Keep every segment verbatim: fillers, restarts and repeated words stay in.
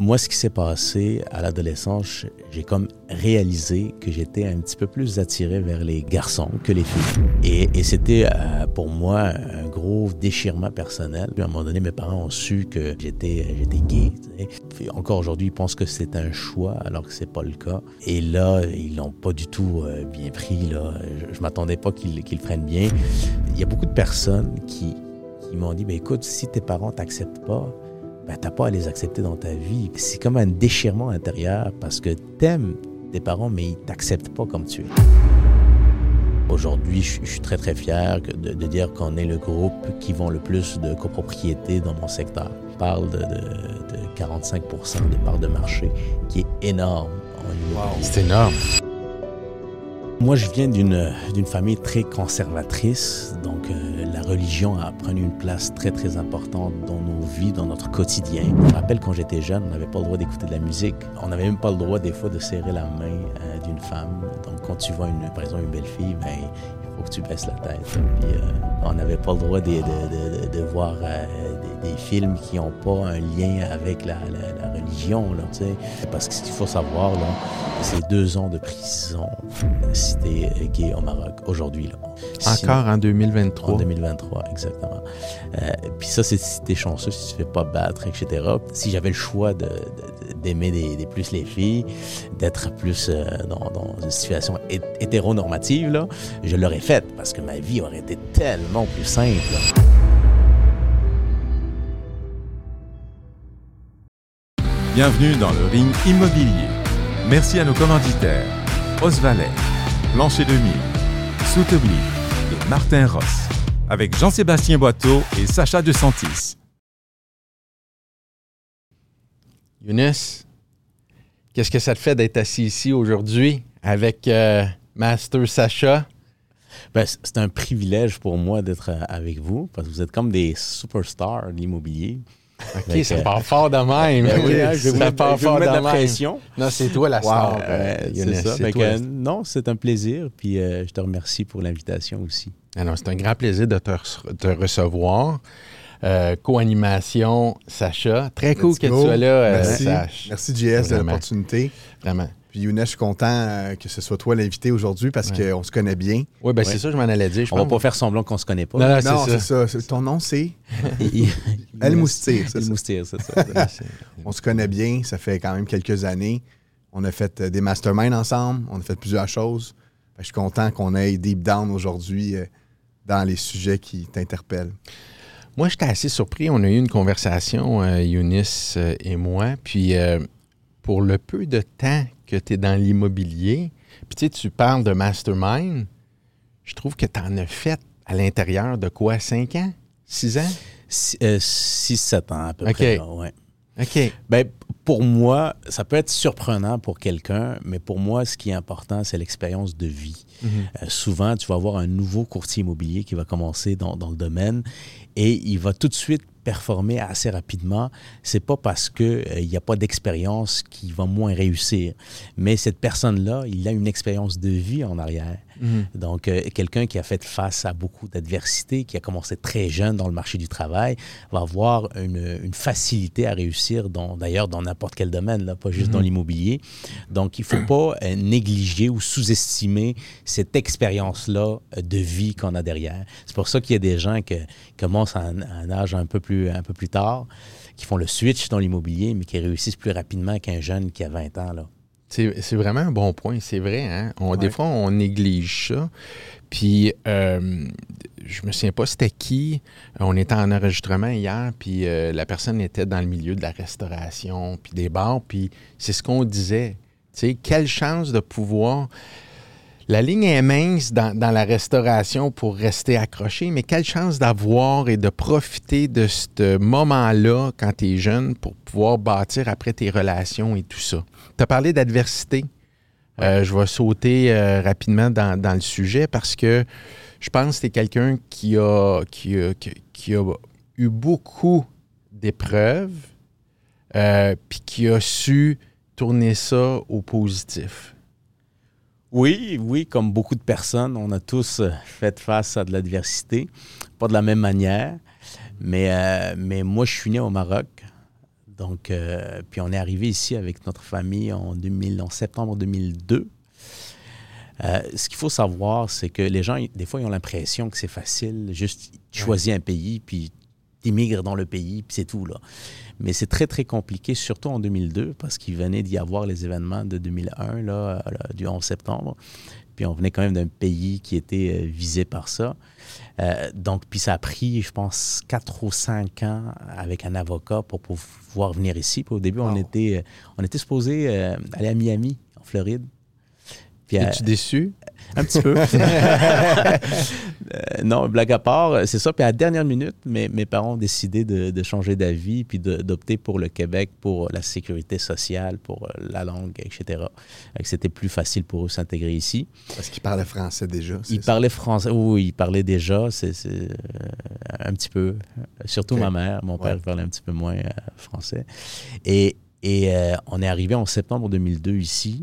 Moi, ce qui s'est passé à l'adolescence, j'ai comme réalisé que j'étais un petit peu plus attiré vers les garçons que les filles. Et, et c'était euh, pour moi un gros déchirement personnel. Puis à un moment donné, mes parents ont su que j'étais, j'étais gay. Puis encore aujourd'hui, ils pensent que c'est un choix, alors que c'est pas le cas. Et là, ils l'ont pas du tout euh, bien pris. Là. Je, je m'attendais pas qu'ils, qu'ils le prennent bien. Il y a beaucoup de personnes qui, qui m'ont dit, ben écoute, si tes parents t'acceptent pas, ben, t'as pas à les accepter dans ta vie. C'est comme un déchirement intérieur parce que t'aimes tes parents, mais ils t'acceptent pas comme tu es. Aujourd'hui, je, je suis très, très fier de, de dire qu'on est le groupe qui vend le plus de copropriété dans mon secteur. On parle de, de, de quarante-cinq pour cent des parts de marché, qui est énorme. Wow. C'est énorme. Moi, je viens d'une, d'une famille très conservatrice, donc euh, la religion a pris une place très, très importante dans nos vies, dans notre quotidien. Je me rappelle quand j'étais jeune, on n'avait pas le droit d'écouter de la musique. On n'avait même pas le droit, des fois, de serrer la main euh, d'une femme. Donc, quand tu vois, une, par exemple, une belle fille, ben, il faut que tu baisses la tête. Puis, euh, on n'avait pas le droit de, de, de, de, de voir euh, des, des films qui n'ont pas un lien avec la, la, la religion, là, tu sais. Parce que ce qu'il faut savoir, là, c'est deux ans de prison si t'es gay au Maroc, aujourd'hui. Là. Encore Sinon, en deux mille vingt-trois? En deux mille vingt-trois, exactement. Euh, puis ça, c'est si t'es chanceux, si tu ne fais pas battre, et cetera. Si j'avais le choix de, de, d'aimer des, des plus les filles, d'être plus euh, dans, dans une situation hé- hétéronormative, là, je l'aurais faite parce que ma vie aurait été tellement plus simple. Là. Bienvenue dans le ring immobilier. Merci à nos commanditaires, Osvalet, Plancher deux mille, Soutebli et Martin Ross, avec Jean-Sébastien Boiteau et Sacha De Santis. Younes, qu'est-ce que ça te fait d'être assis ici aujourd'hui avec euh, Master Sacha? Ben, c'est un privilège pour moi d'être avec vous parce que vous êtes comme des superstars de l'immobilier. OK, donc, ça part fort de même. Ben oui, hein, je vais ça vous part mettre, fort je vais de mettre la même. pression. Non, c'est toi la star. Wow, euh, c'est Younes, ça. c'est Ben toi. que, non, c'est un plaisir. Puis euh, je te remercie pour l'invitation aussi. Ah non, c'est un grand plaisir de te, re- te recevoir. Euh, co-animation, Sacha. Très cool Let's que go. tu sois là, euh, Merci. Sach. Merci, J S, de Vraiment. l'opportunité. Vraiment. Puis Younes, je suis content euh, que ce soit toi l'invité aujourd'hui parce Ouais. qu'on se connaît bien. Oui, ben Ouais. c'est ça, je m'en allais dire. Je On va pense. pas faire semblant qu'on se connaît pas. Non, non, non, c'est c'est ça. ça. C'est- Ton nom, c'est El El Moustir, c'est El ça. Moustir, c'est ça. Ouais, c'est- On se connaît bien. Ça fait quand même quelques années. On a fait euh, des masterminds ensemble. On a fait plusieurs choses. Fait que je suis content qu'on ait deep down aujourd'hui euh, dans les sujets qui t'interpellent. Moi, j'étais assez surpris. On a eu une conversation, euh, Younes euh, et moi. Puis, euh, pour le peu de temps que tu es dans l'immobilier, puis tu sais, tu parles de mastermind, je trouve que tu en as fait à l'intérieur de quoi, cinq ans? six ans? six sept ans à peu OK. près. Là, ouais. OK. Ben, pour moi, ça peut être surprenant pour quelqu'un, mais pour moi, ce qui est important, c'est l'expérience de vie. Mhm. Euh, souvent, tu vas avoir un nouveau courtier immobilier qui va commencer dans, dans le domaine et il va tout de suite performer assez rapidement. C'est pas parce qu'il n'y a pas d'expérience qu'il va moins réussir, mais cette personne-là, il a une expérience de vie en arrière. Mhm. Donc, euh, quelqu'un qui a fait face à beaucoup d'adversités, qui a commencé très jeune dans le marché du travail, va avoir une, une facilité à réussir, dans, d'ailleurs, dans n'importe quel domaine, là, pas juste Mhm. dans l'immobilier. Donc, il ne faut pas euh, négliger ou sous-estimer cette expérience-là euh, de vie qu'on a derrière. C'est pour ça qu'il y a des gens qui commencent à un, à un âge un peu plus, un peu plus tard, qui font le switch dans l'immobilier, mais qui réussissent plus rapidement qu'un jeune qui a vingt ans, là. C'est, c'est vraiment un bon point, c'est vrai. Hein? On, Ouais. Des fois, on néglige ça. Puis, euh, je me souviens pas c'était qui. On était en enregistrement hier, puis euh, la personne était dans le milieu de la restauration, puis des bars, puis c'est ce qu'on disait. Tu sais, quelle chance de pouvoir... La ligne est mince dans, dans la restauration pour rester accroché, mais quelle chance d'avoir et de profiter de ce moment-là quand tu es jeune pour pouvoir bâtir après tes relations et tout ça. Tu as parlé d'adversité. Euh, je vais sauter euh, rapidement dans, dans le sujet parce que je pense que tu es quelqu'un qui a, qui, a, qui, qui a eu beaucoup d'épreuves euh, puis qui a su tourner ça au positif. Oui, oui, comme beaucoup de personnes, on a tous euh, fait face à de l'adversité, pas de la même manière, mais, euh, mais moi, je suis né au Maroc, Donc, euh, puis on est arrivé ici avec notre famille en, deux mille, en septembre deux mille deux. Euh, ce qu'il faut savoir, c'est que les gens, des fois, ils ont l'impression que c'est facile, juste tu choisis un pays, puis tu immigres dans le pays, puis c'est tout, là. Mais c'est très, très compliqué, surtout en deux mille deux, parce qu'il venait d'y avoir les événements de deux mille un, là, là, du onze septembre. Puis on venait quand même d'un pays qui était euh, visé par ça. Euh, donc, puis ça a pris, je pense, quatre ou cinq ans avec un avocat pour pouvoir venir ici. Puis au début, wow. on était, on était supposé euh, aller à Miami, en Floride. Puis, Es-tu euh, déçu? Un petit peu. euh, non, blague à part, c'est ça. Puis à la dernière minute, mes, mes parents ont décidé de, de changer d'avis puis de, d'opter pour le Québec, pour la sécurité sociale, pour la langue, et cetera. C'était plus facile pour eux de s'intégrer ici. Parce qu'ils parlaient français déjà, c'est Ils ça? parlaient français, oui, ils parlaient déjà, c'est, c'est, euh, un petit peu. Surtout okay. ma mère, mon père ouais. parlait un petit peu moins euh, français. Et, et euh, on est arrivé en septembre deux mille deux ici.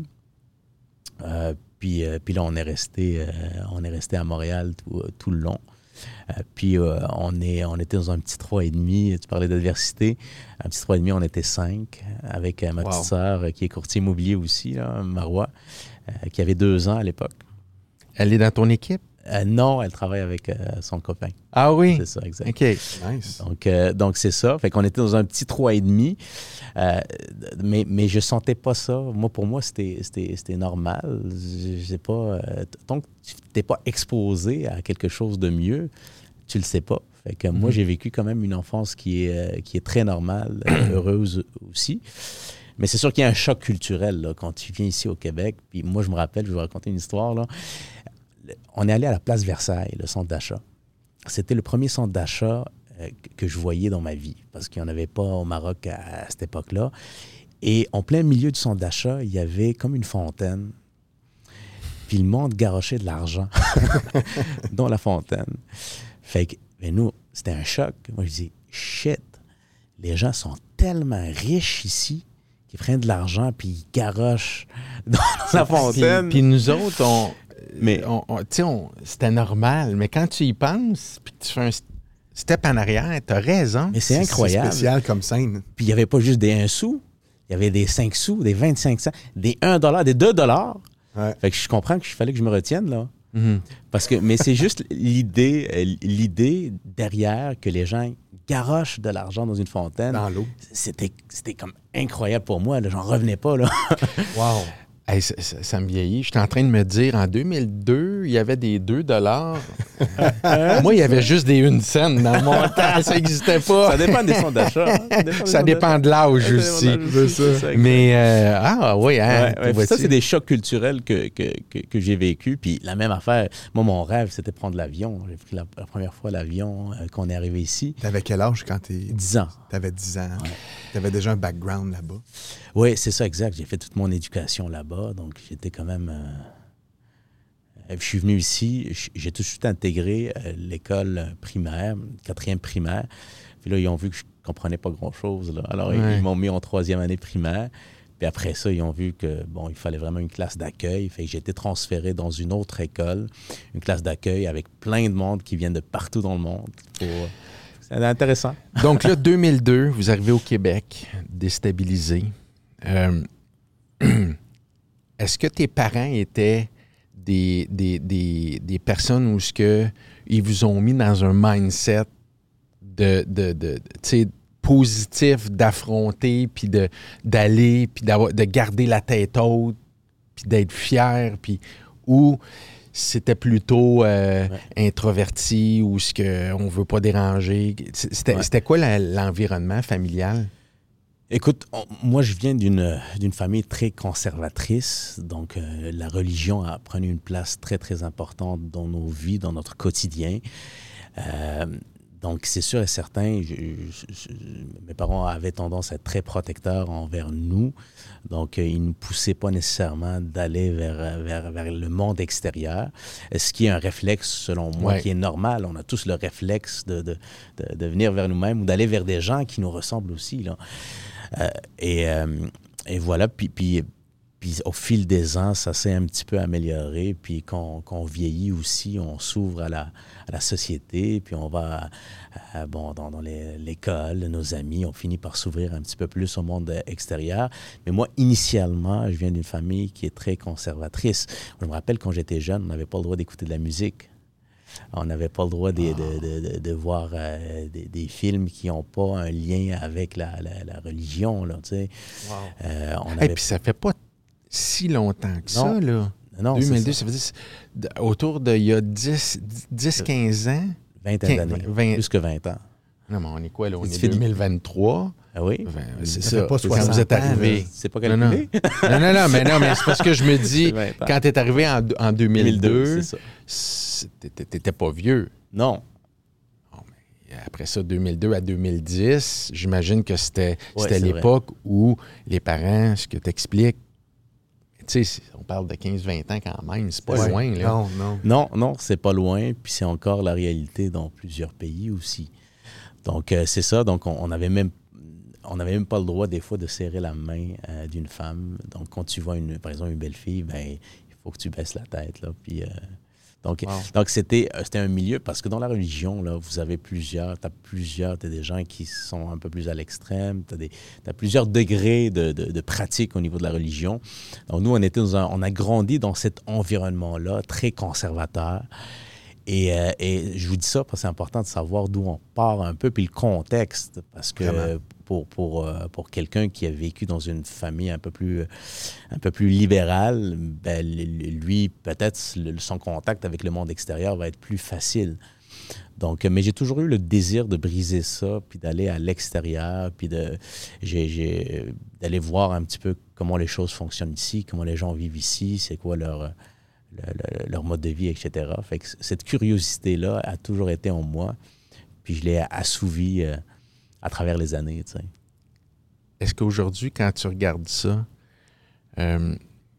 Euh, puis, euh, puis là, on est resté, euh, on est resté à Montréal tout, tout le long. Euh, puis euh, on, est, on était dans un petit trois et demi. Tu parlais d'adversité. Un petit trois et demi, on était cinq, avec euh, ma wow. petite sœur euh, qui est courtier immobilier aussi, là, Marois, euh, qui avait deux ans à l'époque. Elle est dans ton équipe? Euh, non, elle travaille avec euh, son copain. Ah oui? C'est ça, exact. OK. Nice. Donc, euh, donc c'est ça. Fait qu'on était dans un petit trois et demi. Euh, mais, mais je sentais pas ça. Moi, pour moi, c'était, c'était, c'était normal. Je, je sais pas. Euh, tant que tu n'es pas exposé à quelque chose de mieux, tu le sais pas. Fait que mm-hmm. moi, j'ai vécu quand même une enfance qui est, euh, qui est très normale, heureuse aussi. Mais c'est sûr qu'il y a un choc culturel là, quand tu viens ici au Québec. Puis moi, je me rappelle, je vais vous raconter une histoire, là. On est allé à la Place Versailles, le centre d'achat. C'était le premier centre d'achat euh, que je voyais dans ma vie, parce qu'il n'y en avait pas au Maroc à, à cette époque-là. Et en plein milieu du centre d'achat, il y avait comme une fontaine. Puis le monde garochait de l'argent dans la fontaine. Fait que, mais nous, c'était un choc. Moi, je dis, shit, les gens sont tellement riches ici qu'ils prennent de l'argent puis ils garochent dans la fontaine. Puis, puis nous autres, on... Mais on, on, on, c'était normal, mais quand tu y penses, puis tu fais un step en arrière, t'as raison. Mais c'est, c'est incroyable. C'est spécial comme scène. Puis il n'y avait pas juste des un sou, il y avait des cinq sous, des vingt-cinq cents, des un dollar, des deux dollars. Ouais. Fait que je comprends qu'il fallait que je me retienne, là. Mm-hmm. Parce que, mais c'est juste l'idée, l'idée derrière que les gens garochent de l'argent dans une fontaine. Dans l'eau. C'était, c'était comme incroyable pour moi, là. J'en revenais pas, là. Wow! Hey, ça, ça, ça me vieillit. J'étais en train de me dire, en deux mille deux, il y avait des deux dollars. Moi, il y avait juste des une cent dans mon temps. Ça n'existait pas. Ça dépend des centres d'achat. Hein? Ça dépend, ça dépend de l'âge aussi. C'est ça. ça Mais, euh, ah oui, hein. Ouais, ouais, ça, c'est des chocs culturels que, que, que, que j'ai vécu. Puis la même affaire, moi, mon rêve, c'était de prendre l'avion. J'ai pris la, la première fois l'avion euh, qu'on est arrivé ici. T'avais quel âge quand t'es... dix ans. T'avais dix ans. Ouais. T'avais déjà un background là-bas. Oui, c'est ça, exact. J'ai fait toute mon éducation là-bas, donc j'étais quand même... Euh... Je suis venu ici, j'ai tout de suite intégré euh, l'école primaire, quatrième primaire. Puis là, ils ont vu que je ne comprenais pas grand-chose, là. Alors, ouais. ils m'ont mis en troisième année primaire. Puis après ça, ils ont vu que, bon, il fallait vraiment une classe d'accueil. Fait que j'ai été transféré dans une autre école, une classe d'accueil avec plein de monde qui viennent de partout dans le monde. Pour... C'est intéressant. Donc là, deux mille deux, vous arrivez au Québec, déstabilisé. Euh, est-ce que tes parents étaient des, des, des, des personnes où ce que ils vous ont mis dans un mindset de, de, de, de positif, d'affronter, puis de, d'aller, puis d'avoir, de garder la tête haute, puis d'être fier, puis ou c'était plutôt euh, ouais. introverti ou ce qu'on ne veut pas déranger? C'était, ouais. c'était quoi la, l'environnement familial? Écoute, on, moi, je viens d'une, d'une famille très conservatrice, donc euh, la religion a pris une place très, très importante dans nos vies, dans notre quotidien. Euh, donc, c'est sûr et certain, je, je, je, mes parents avaient tendance à être très protecteurs envers nous, donc euh, ils ne nous poussaient pas nécessairement d'aller vers, vers, vers le monde extérieur, ce qui est un réflexe, selon moi, ouais. qui est normal. On a tous le réflexe de, de, de, de venir vers nous-mêmes ou d'aller vers des gens qui nous ressemblent aussi, là. Euh, et, euh, et voilà, puis, puis, Puis au fil des ans, ça s'est un petit peu amélioré. Puis quand, quand on vieillit aussi, on s'ouvre à la, à la société. Puis on va à, à, bon, dans, dans les, l'école, nos amis. On finit par s'ouvrir un petit peu plus au monde extérieur. Mais moi, initialement, je viens d'une famille qui est très conservatrice. Je me rappelle quand j'étais jeune, on n'avait pas le droit d'écouter de la musique. On n'avait pas le droit de, de, de, de, de voir euh, des, des films qui n'ont pas un lien avec la, la, la religion. Là, tu sais. Wow. Euh, on Et avait... puis ça fait pas si longtemps que non. ça, là. Non, deux mille deux, ça. ça veut dire autour de, il y a dix, dix quinze ans. Vingtaine d'années, vingt plus que vingt ans. Non, mais on est quoi, là? On C'est est fini. deux mille vingt-trois. Ah oui? vingt, c'est Ça ça. fait pas Quand soixante vous êtes ans, arrivé. là. C'est pas Non, non. calculé? non, non, non, mais non, mais c'est parce que je me dis, C'est vingt ans. quand tu es arrivé en, en deux mille deux, c'est ça. c'est- t'étais t'étais pas vieux. Non. Après ça, deux mille deux à deux mille dix, j'imagine que c'était Ouais, c'était c'est l'époque où les parents, ce que tu expliques, tu sais, on parle de quinze vingt ans quand même, c'est pas Ouais. loin, là. Non, non. Non, non, c'est pas loin. Puis c'est encore la réalité dans plusieurs pays aussi. Donc, euh, c'est ça. Donc, on n'avait même, on n'avait même pas le droit, des fois, de serrer la main euh, d'une femme. Donc, quand tu vois, une, par exemple, une belle fille, ben, il faut que tu baisses la tête, là. Puis... Euh, Donc, Wow. donc c'était, c'était un milieu, parce que dans la religion, là, vous avez plusieurs, tu as plusieurs, tu as des gens qui sont un peu plus à l'extrême, tu as plusieurs degrés de, de, de pratique au niveau de la religion. Donc, nous, on, était dans un, on a grandi dans cet environnement-là, très conservateur. Et, euh, et je vous dis ça parce que c'est important de savoir d'où on part un peu, puis le contexte, parce que Vraiment. pour, pour, euh, pour quelqu'un qui a vécu dans une famille un peu plus, un peu plus libérale, ben, lui, peut-être son contact avec le monde extérieur va être plus facile. Donc, mais j'ai toujours eu le désir de briser ça, puis d'aller à l'extérieur, puis de, j'ai, j'ai, d'aller voir un petit peu comment les choses fonctionnent ici, comment les gens vivent ici, c'est quoi leur... Le, le, leur mode de vie, et cetera. Fait que cette curiosité-là a toujours été en moi, puis je l'ai assouvie euh, à travers les années, tu sais. Est-ce qu'aujourd'hui, quand tu regardes ça, euh,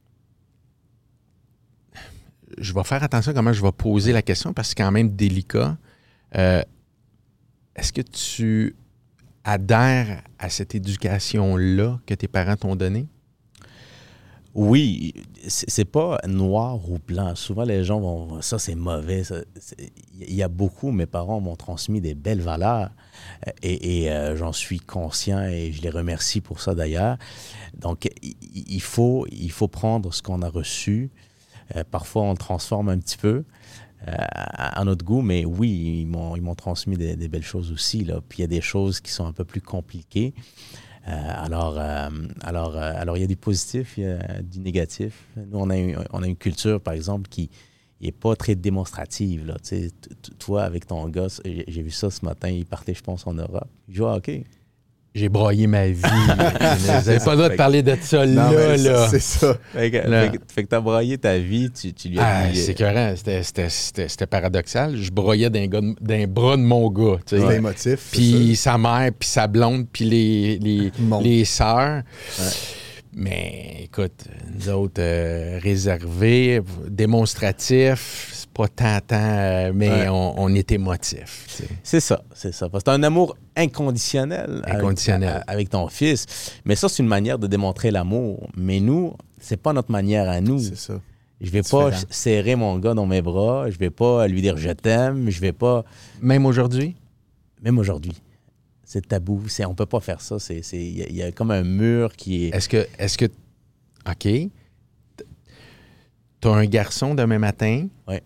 je vais faire attention à comment je vais poser la question parce que c'est quand même délicat. Euh, est-ce que tu adhères à cette éducation-là que tes parents t'ont donnée? Oui, c'est pas noir ou blanc. Souvent, les gens vont... Ça, c'est mauvais. Il y a beaucoup, mes parents m'ont transmis des belles valeurs et, et euh, j'en suis conscient et je les remercie pour ça d'ailleurs. Donc, il faut, il faut prendre ce qu'on a reçu. Euh, parfois, on le transforme un petit peu euh, à notre goût, mais oui, ils m'ont, ils m'ont transmis des, des belles choses aussi, là. Puis il y a des choses qui sont un peu plus compliquées. Euh, alors, euh, alors, euh, alors, il y a du positif, il y a du négatif. Nous, on a, une, on a une culture, par exemple, qui n'est pas très démonstrative. Là. Tu sais, toi, avec ton gosse, j'ai vu ça ce matin, il partait, je pense, en Europe. Il jouait au hockey. J'ai broyé ma vie. Vous n'avez pas le droit de parler de ça Non, là. mais là. C'est ça. Fait que, Là. fait que, fait que tu as broyé ta vie, tu, tu lui as Ah, dit... c'est écœurant. C'était, c'était, c'était, c'était paradoxal. Je broyais d'un, gars de- d'un bras de mon gars. tu sais. C'est émotif. c'est Puis sa mère, puis sa blonde, puis les, les, Bon. les sœurs. Ouais. Mais écoute, nous autres, euh, réservés, démonstratifs, c'est pas tant, tant, euh, mais Ouais. on, on est émotifs. tu sais. C'est ça, c'est ça. Parce que c'est un amour inconditionnel, Inconditionnel. Avec, avec ton fils. Mais ça, c'est une manière de démontrer l'amour. Mais nous, c'est pas notre manière à nous. ça. C'est ça. Je vais pas Différent. serrer mon gars dans mes bras, je vais pas lui dire je t'aime, je vais pas... Même aujourd'hui? Même aujourd'hui, c'est tabou. C'est, on peut pas faire ça. C'est, c'est, il y, a- il y a comme un mur qui est... Est-ce que, est-ce que, OK, t'as un garçon demain matin? Ouais.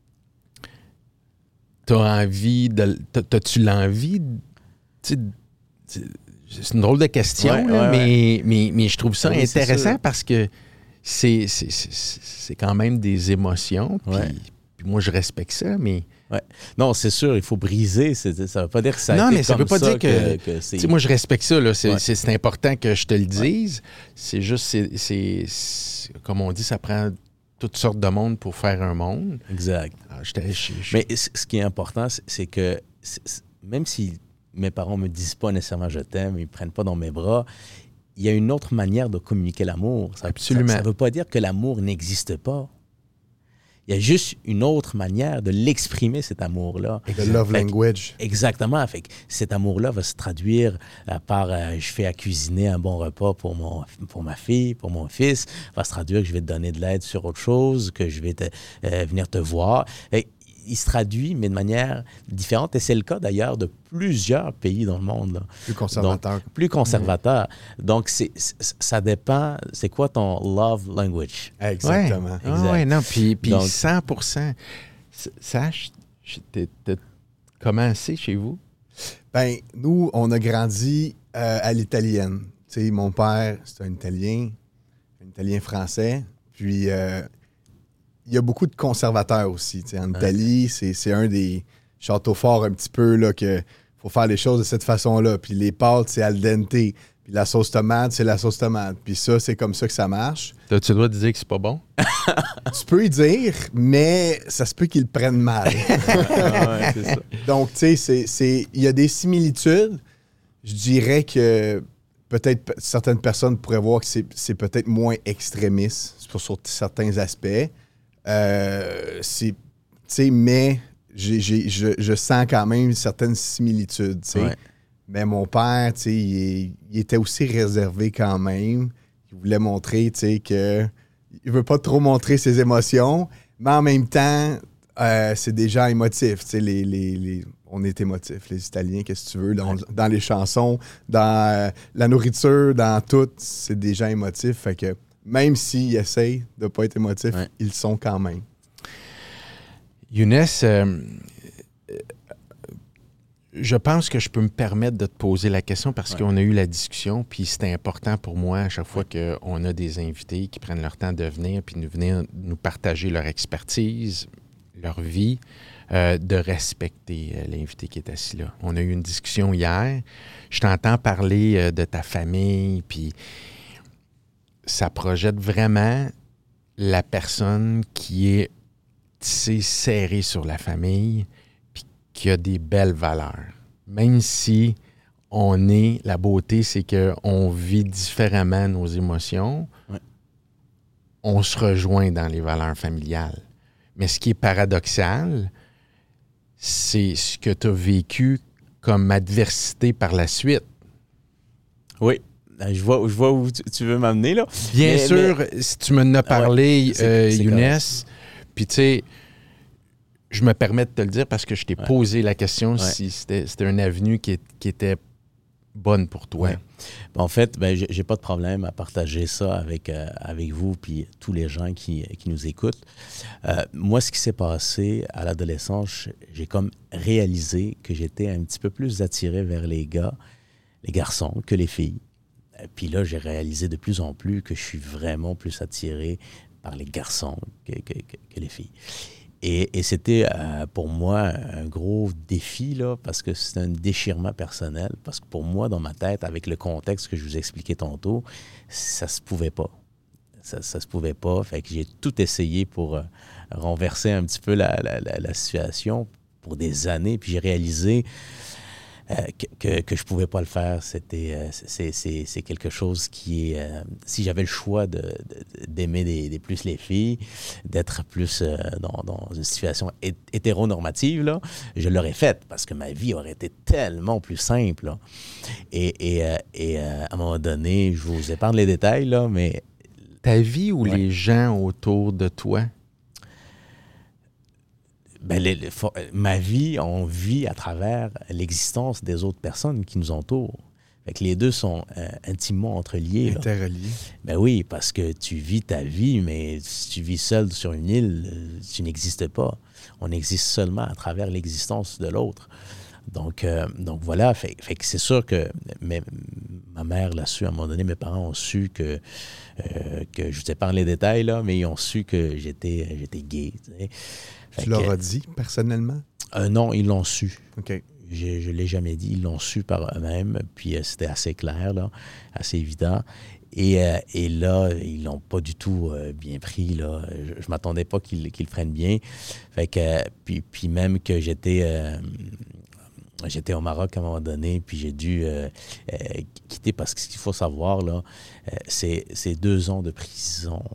T'as envie de, t'as- t'as-tu l'envie? de- tu sais, c'est c'est une drôle de question, Ouais, là, ouais, mais, mais, mais je trouve ça Oui, c'est intéressant sûr. parce que c'est, c'est, c'est, c'est quand même des émotions. Puis, Ouais. puis moi, je respecte ça, mais Non, c'est sûr, il faut briser. C'est, ça veut pas dire que ça a Non, été mais ça comme veut pas dire que- que c'est... tu sais, moi, je respecte ça. Là. C'est, Ouais. c'est, c'est important que je te le dise. C'est juste, c'est, c'est, c'est- comme on dit, ça prend toutes sortes de monde pour faire un monde. Exact. Ah, je t'ai- je- je- Mais c- ce qui est important, c'est, c'est que c'est- c'est- même si mes parents me disent pas nécessairement je t'aime, ils me prennent pas dans mes bras, il y a une autre manière de communiquer l'amour. Ça, Absolument. Ça ne veut pas dire que l'amour n'existe pas. Il y a juste une autre manière de l'exprimer, cet amour-là. The love Fait que- language. Exactement. Fait que cet amour-là va se traduire euh, par euh, je fais à cuisiner un bon repas pour, mon, pour ma fille, pour mon fils. Va se traduire que je vais te donner de l'aide sur autre chose, que je vais te, euh, venir te voir. Fait que il se traduit, mais de manière différente. Et c'est le cas d'ailleurs de plusieurs pays dans le monde, là. Plus conservateur. Donc, plus conservateur. Donc, c'est, c'est- ça dépend. C'est quoi ton love language? Exactement. Ouais. Ah Exact. ouais, non, puis, puis Donc- cent pour cent. Sache, t'as commencé chez vous? Ben, nous, on a grandi euh, à l'italienne. Tu sais, mon père, c'est un Italien, un Italien français. Puis, euh, il y a beaucoup de conservateurs aussi. Tu sais, en Italie, c'est, c'est un des châteaux forts un petit peu, là, que faut faire les choses de cette façon-là. Puis les pâtes, c'est al dente. Puis la sauce tomate, c'est la sauce tomate. Puis ça, c'est comme ça que ça marche. T'as-tu le droit de dire que c'est pas bon? Tu peux y dire, mais ça se peut qu'ils le prennent mal. Ouais, c'est ça. Donc, tu sais, c'est, c'est, il y a des similitudes. Je dirais que peut-être p- certaines personnes pourraient voir que c'est, c'est peut-être moins extrémiste sur, sur certains aspects. Euh, c'est, tu sais, mais j'ai, j'ai- je, je sens quand même certaines similitudes, tu sais. Ouais. Mais mon père, tu sais, il, il était aussi réservé quand même. Il voulait montrer, tu sais, que il veut pas trop montrer ses émotions, mais en même temps, euh, c'est des gens émotifs, tu sais, les, les, les- on est émotifs, les Italiens, qu'est-ce que tu veux, dans, dans les chansons, dans euh, la nourriture, dans tout, c'est des gens émotifs, fait que même s'ils essayent de pas être émotifs, Ouais. ils le sont quand même. Younes, euh, je pense que je peux me permettre de te poser la question parce Ouais. qu'on a eu la discussion, puis c'était important pour moi à chaque fois qu'on a des invités qui prennent leur temps de venir puis nous venir nous partager leur expertise, leur vie, euh, de respecter euh, l'invité qui est assis là. On a eu une discussion hier. Je t'entends parler euh, de ta famille, puis ça projette vraiment la personne qui est tissée serrée sur la famille, puis qui a des belles valeurs. Même si on est, la beauté, c'est qu'on vit différemment nos émotions, Ouais. on se rejoint dans les valeurs familiales. Mais ce qui est paradoxal, c'est ce que tu as vécu comme adversité par la suite. Oui. Je vois, je vois où tu, tu veux m'amener, là. Bien Mais- sûr, si tu m'en as parlé, c'est- euh, c'est Younes, correct. puis tu sais, je me permets de te le dire parce que je t'ai Ouais. posé la question Ouais. si c'était, c'était une avenue qui, est- qui était bonne pour toi. Ouais. En fait, ben, j'ai, j'ai pas de problème à partager ça avec, euh, avec vous puis tous les gens qui, qui nous écoutent. Euh, moi, ce qui s'est passé à l'adolescence, j'ai comme réalisé que j'étais un petit peu plus attiré vers les gars, les garçons, que les filles. Euh, Puis là, j'ai réalisé de plus en plus que je suis vraiment plus attiré par les garçons que, que, que, que les filles. Et, et c'était euh, pour moi un gros défi, là, parce que c'est un déchirement personnel. Parce que pour moi, dans ma tête, avec le contexte que je vous expliquais tantôt, ça se pouvait pas. Ça, ça se pouvait pas. Fait que j'ai tout essayé pour euh, renverser un petit peu la, la, la, la situation pour des années. Puis j'ai réalisé euh, que, que, que je pouvais pas le faire. C'était, euh, c'est, c'est, c'est quelque chose qui est... euh, si j'avais le choix de, de- d'aimer des, des plus les filles, d'être plus euh, dans, dans une situation hé- hétéronormative, là, je l'aurais faite parce que ma vie aurait été tellement plus simple, là. Et, et, euh, et euh, à un moment donné, je vous épargne les détails, là, mais Ta vie ou Ouais. les gens autour de toi? ben, les- les- for- ma vie, on vit à travers l'existence des autres personnes qui nous entourent. Fait que les deux sont euh, intimement entreliés, là. Interrelié. Ben oui, parce que tu vis ta vie, mais si tu vis seul sur une île, euh, tu n'existes pas. On existe seulement à travers l'existence de l'autre. Donc, euh, donc voilà, fait, fait que c'est sûr que mais, ma mère l'a su à un moment donné, mes parents ont su que, euh, que je ne sais pas les détails, là, mais ils ont su que j'étais, j'étais gay. Tu sais. Fait Tu leur que- as dit personnellement? Euh, non, ils l'ont su. OK. Je ne l'ai jamais dit. Ils l'ont su par eux-mêmes. Puis euh, c'était assez clair, là, assez évident. Et, euh, et là, ils l'ont pas du tout euh, bien pris. Là. Je ne m'attendais pas qu'ils, qu'ils le prennent bien. Fait que, euh, puis, puis même que j'étais, euh, j'étais au Maroc à un moment donné, puis j'ai dû euh, euh, quitter parce que ce qu'il faut savoir, là, euh, c'est, c'est deux ans de prison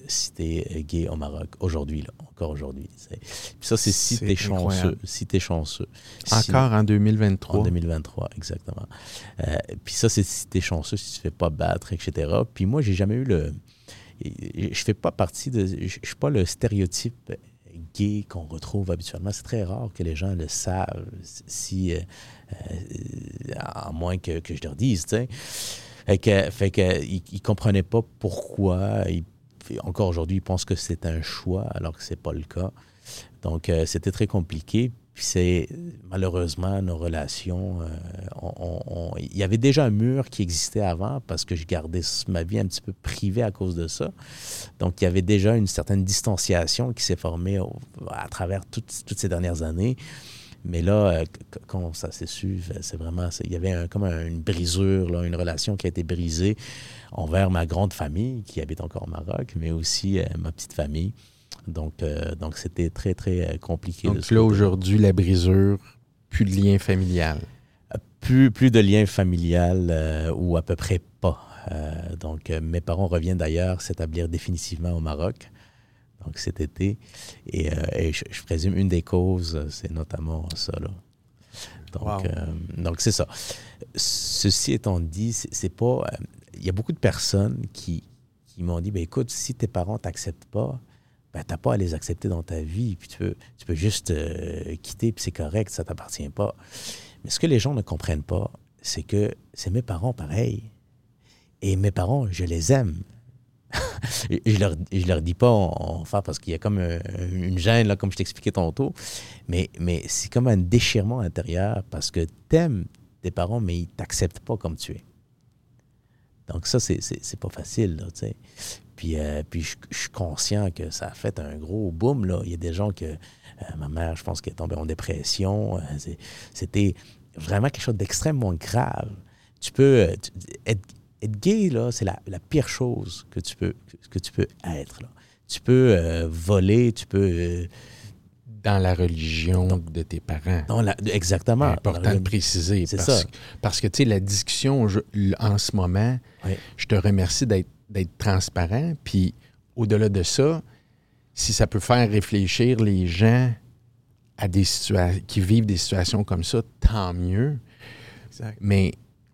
si t'es gay au Maroc, aujourd'hui, là, encore aujourd'hui. Puis ça, c'est si C'est t'es chanceux. incroyable. Si t'es chanceux. Encore Si- en deux mille vingt-trois. En deux mille vingt-trois, exactement. Euh, puis ça, c'est si t'es chanceux, si tu te fais pas battre, et cetera. Puis moi, j'ai jamais eu le... Je fais pas partie de... Je je suis pas le stéréotype gay qu'on retrouve habituellement. C'est très rare que les gens le savent, si... Euh, euh, à moins que, que je leur dise, tu sais. Fait que, fait que ils, ils comprenaient pas pourquoi. Ils, encore aujourd'hui, ils pensent que c'est un choix, alors que c'est pas le cas. Donc, euh, c'était très compliqué. Puis c'est, malheureusement, nos relations, euh, on, on, on, il y avait déjà un mur qui existait avant parce que je gardais ma vie un petit peu privée à cause de ça. Donc, il y avait déjà une certaine distanciation qui s'est formée au, à travers toutes, toutes ces dernières années. Mais là, euh, quand ça s'est su, c'est vraiment... C'est, il y avait un, comme un, une brisure, là, une relation qui a été brisée envers ma grande famille qui habite encore au Maroc, mais aussi euh, ma petite famille. Donc, euh, donc c'était très, très compliqué. Donc là, aujourd'hui, la brisure, plus de lien familial. Plus, plus de lien familial euh, ou à peu près pas. Euh, donc, euh, mes parents reviennent d'ailleurs s'établir définitivement au Maroc. Donc, cet été. Et, euh, et je, je présume une des causes, c'est notamment ça, là. Donc, Wow. euh, donc c'est ça. Ceci étant dit, c'est, c'est pas... Il euh, y a beaucoup de personnes qui, qui m'ont dit, ben écoute, si tes parents t'acceptent pas, ben t'as pas à les accepter dans ta vie, puis tu peux, tu peux juste euh, quitter, puis c'est correct, ça t'appartient pas. Mais ce que les gens ne comprennent pas, c'est que c'est mes parents pareil. Et mes parents, je les aime. je leur, je leur dis pas enfin parce qu'il y a comme un, une gêne, là, comme je t'expliquais tantôt, mais, mais c'est comme un déchirement intérieur parce que t'aimes tes parents, mais ils t'acceptent pas comme tu es. Donc ça, c'est, c'est, c'est pas facile, là, tu sais. Puis, euh, puis je, je suis conscient que ça a fait un gros boom, là. Il y a des gens que... Euh, ma mère, je pense qu'elle est tombée en dépression. Euh, c'est, c'était vraiment quelque chose d'extrêmement grave. Tu peux... Tu, être, être gay, là, c'est la, la pire chose que tu peux, que tu peux être, là. Tu peux euh, voler, tu peux... Euh, dans la religion dans, de tes parents. Dans la, exactement. C'est important de préciser. C'est parce, ça. Parce que, tu sais, la discussion je, en ce moment, oui. Je te remercie d'être, d'être transparent. Puis, au-delà de ça, si ça peut faire réfléchir les gens à des situations qui vivent des situations comme ça, tant mieux. Exact. Mais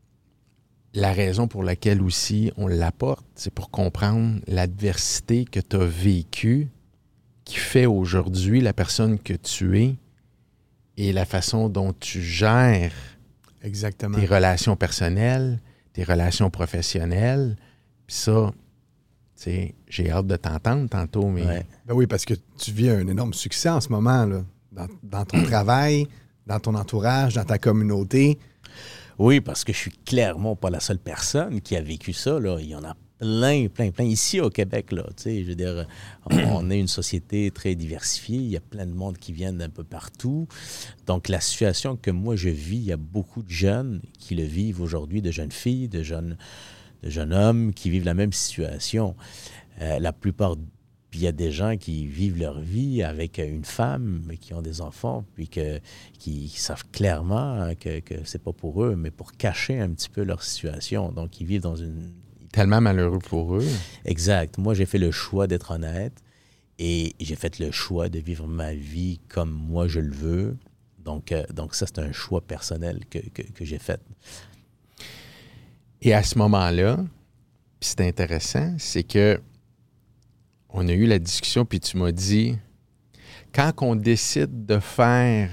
la raison pour laquelle aussi on l'apporte, c'est pour comprendre l'adversité que tu as vécue qui fait aujourd'hui la personne que tu es et la façon dont tu gères Exactement. tes relations personnelles, tes relations professionnelles. Puis ça, tu sais, j'ai hâte de t'entendre tantôt, mais... Ouais. Ben oui, parce que tu vis un énorme succès en ce moment, là, dans, dans ton travail, dans ton entourage, dans ta communauté. Oui, parce que je suis clairement pas la seule personne qui a vécu ça, là. Il y en a plein, plein, plein. Ici, au Québec, là, tu sais, je veux dire, on, on est une société très diversifiée. Il y a plein de monde qui viennent d'un peu partout. Donc, la situation que moi, je vis, il y a beaucoup de jeunes qui le vivent aujourd'hui, de jeunes filles, de jeunes, de jeunes hommes qui vivent la même situation. Euh, la plupart, puis il y a des gens qui vivent leur vie avec une femme, mais qui ont des enfants, puis que, qui, qui savent clairement que, que c'est pas pour eux, mais pour cacher un petit peu leur situation. Donc, ils vivent dans une... Tellement malheureux pour eux. Exact. Moi, j'ai fait le choix d'être honnête et j'ai fait le choix de vivre ma vie comme moi je le veux. Donc, euh, donc ça, c'est un choix personnel que, que, que j'ai fait. Et à ce moment-là, puis c'est intéressant, c'est que on a eu la discussion, puis tu m'as dit, quand on décide de faire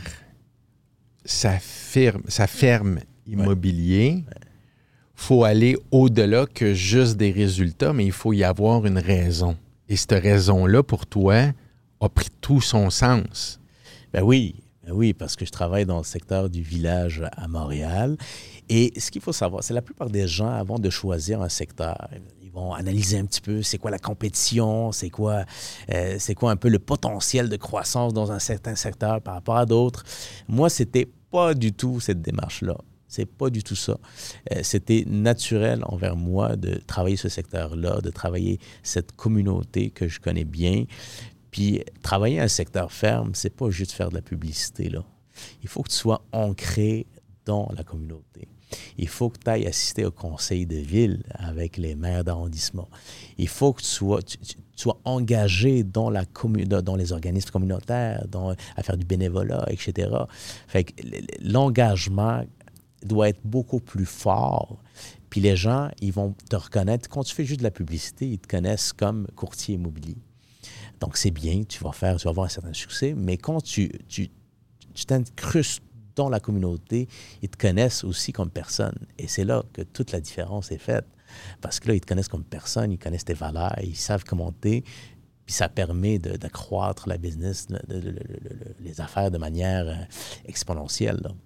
sa firme, sa ferme immobilier, ouais. Ouais. faut aller au-delà que juste des résultats, mais il faut y avoir une raison. Et cette raison-là, pour toi, a pris tout son sens. Ben oui, ben oui, parce que je travaille dans le secteur du village à Montréal. Et ce qu'il faut savoir, c'est que la plupart des gens, avant de choisir un secteur, ils vont analyser un petit peu c'est quoi la compétition, c'est quoi, euh, c'est quoi un peu le potentiel de croissance dans un certain secteur par rapport à d'autres. Moi, c'était pas du tout cette démarche-là. C'est pas du tout ça. Euh, c'était naturel envers moi de travailler ce secteur-là, de travailler cette communauté que je connais bien. Puis travailler un secteur ferme, c'est pas juste faire de la publicité, là. Il faut que tu sois ancré dans la communauté. Il faut que tu ailles assister au conseil de ville avec les maires d'arrondissement. Il faut que tu sois, tu, tu sois engagé dans, la commu- dans les organismes communautaires, dans, à faire du bénévolat, et cetera. Fait que l'engagement doit être beaucoup plus fort. Puis les gens, ils vont te reconnaître. Quand tu fais juste de la publicité, ils te connaissent comme courtier immobilier. Donc, c'est bien, tu vas faire, tu vas avoir un certain succès, mais quand tu, tu, tu t'incrustes dans la communauté, ils te connaissent aussi comme personne. Et c'est là que toute la différence est faite. Parce que là, ils te connaissent comme personne, ils connaissent tes valeurs, ils savent comment t'es, puis ça permet de, d'accroître la business, de, de, de, de, de, les affaires de manière exponentielle, là.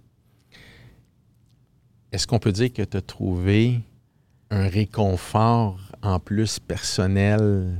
Est-ce qu'on peut dire que tu as trouvé un réconfort en plus personnel?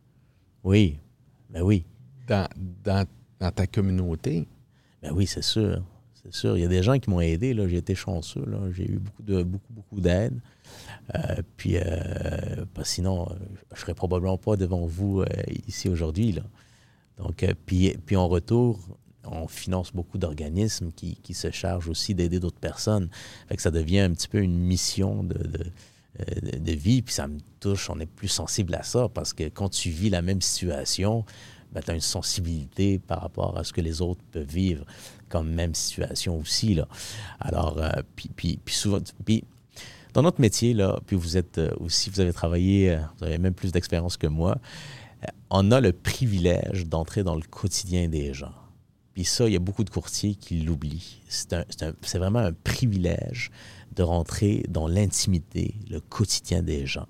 Oui, ben oui. Dans, dans, dans ta communauté? Ben oui, c'est sûr. C'est sûr. Il y a des gens qui m'ont aidé. Là. J'ai été chanceux. Là. J'ai eu beaucoup, de, beaucoup, beaucoup d'aide. Euh, puis, euh, ben sinon, je ne serais probablement pas devant vous euh, ici aujourd'hui. Là. Donc, euh, puis, puis en retour, on finance beaucoup d'organismes qui, qui se chargent aussi d'aider d'autres personnes. Fait que ça devient un petit peu une mission de, de, de, de vie. Puis ça me touche. On est plus sensible à ça parce que quand tu vis la même situation, ben, tu as une sensibilité par rapport à ce que les autres peuvent vivre comme même situation aussi, là. Alors, euh, puis, puis, puis souvent, puis dans notre métier, là, puis vous êtes euh, aussi, vous avez travaillé, euh, vous avez même plus d'expérience que moi, euh, on a le privilège d'entrer dans le quotidien des gens. Puis ça, il y a beaucoup de courtiers qui l'oublient. C'est, un, c'est, un, c'est vraiment un privilège de rentrer dans l'intimité, le quotidien des gens.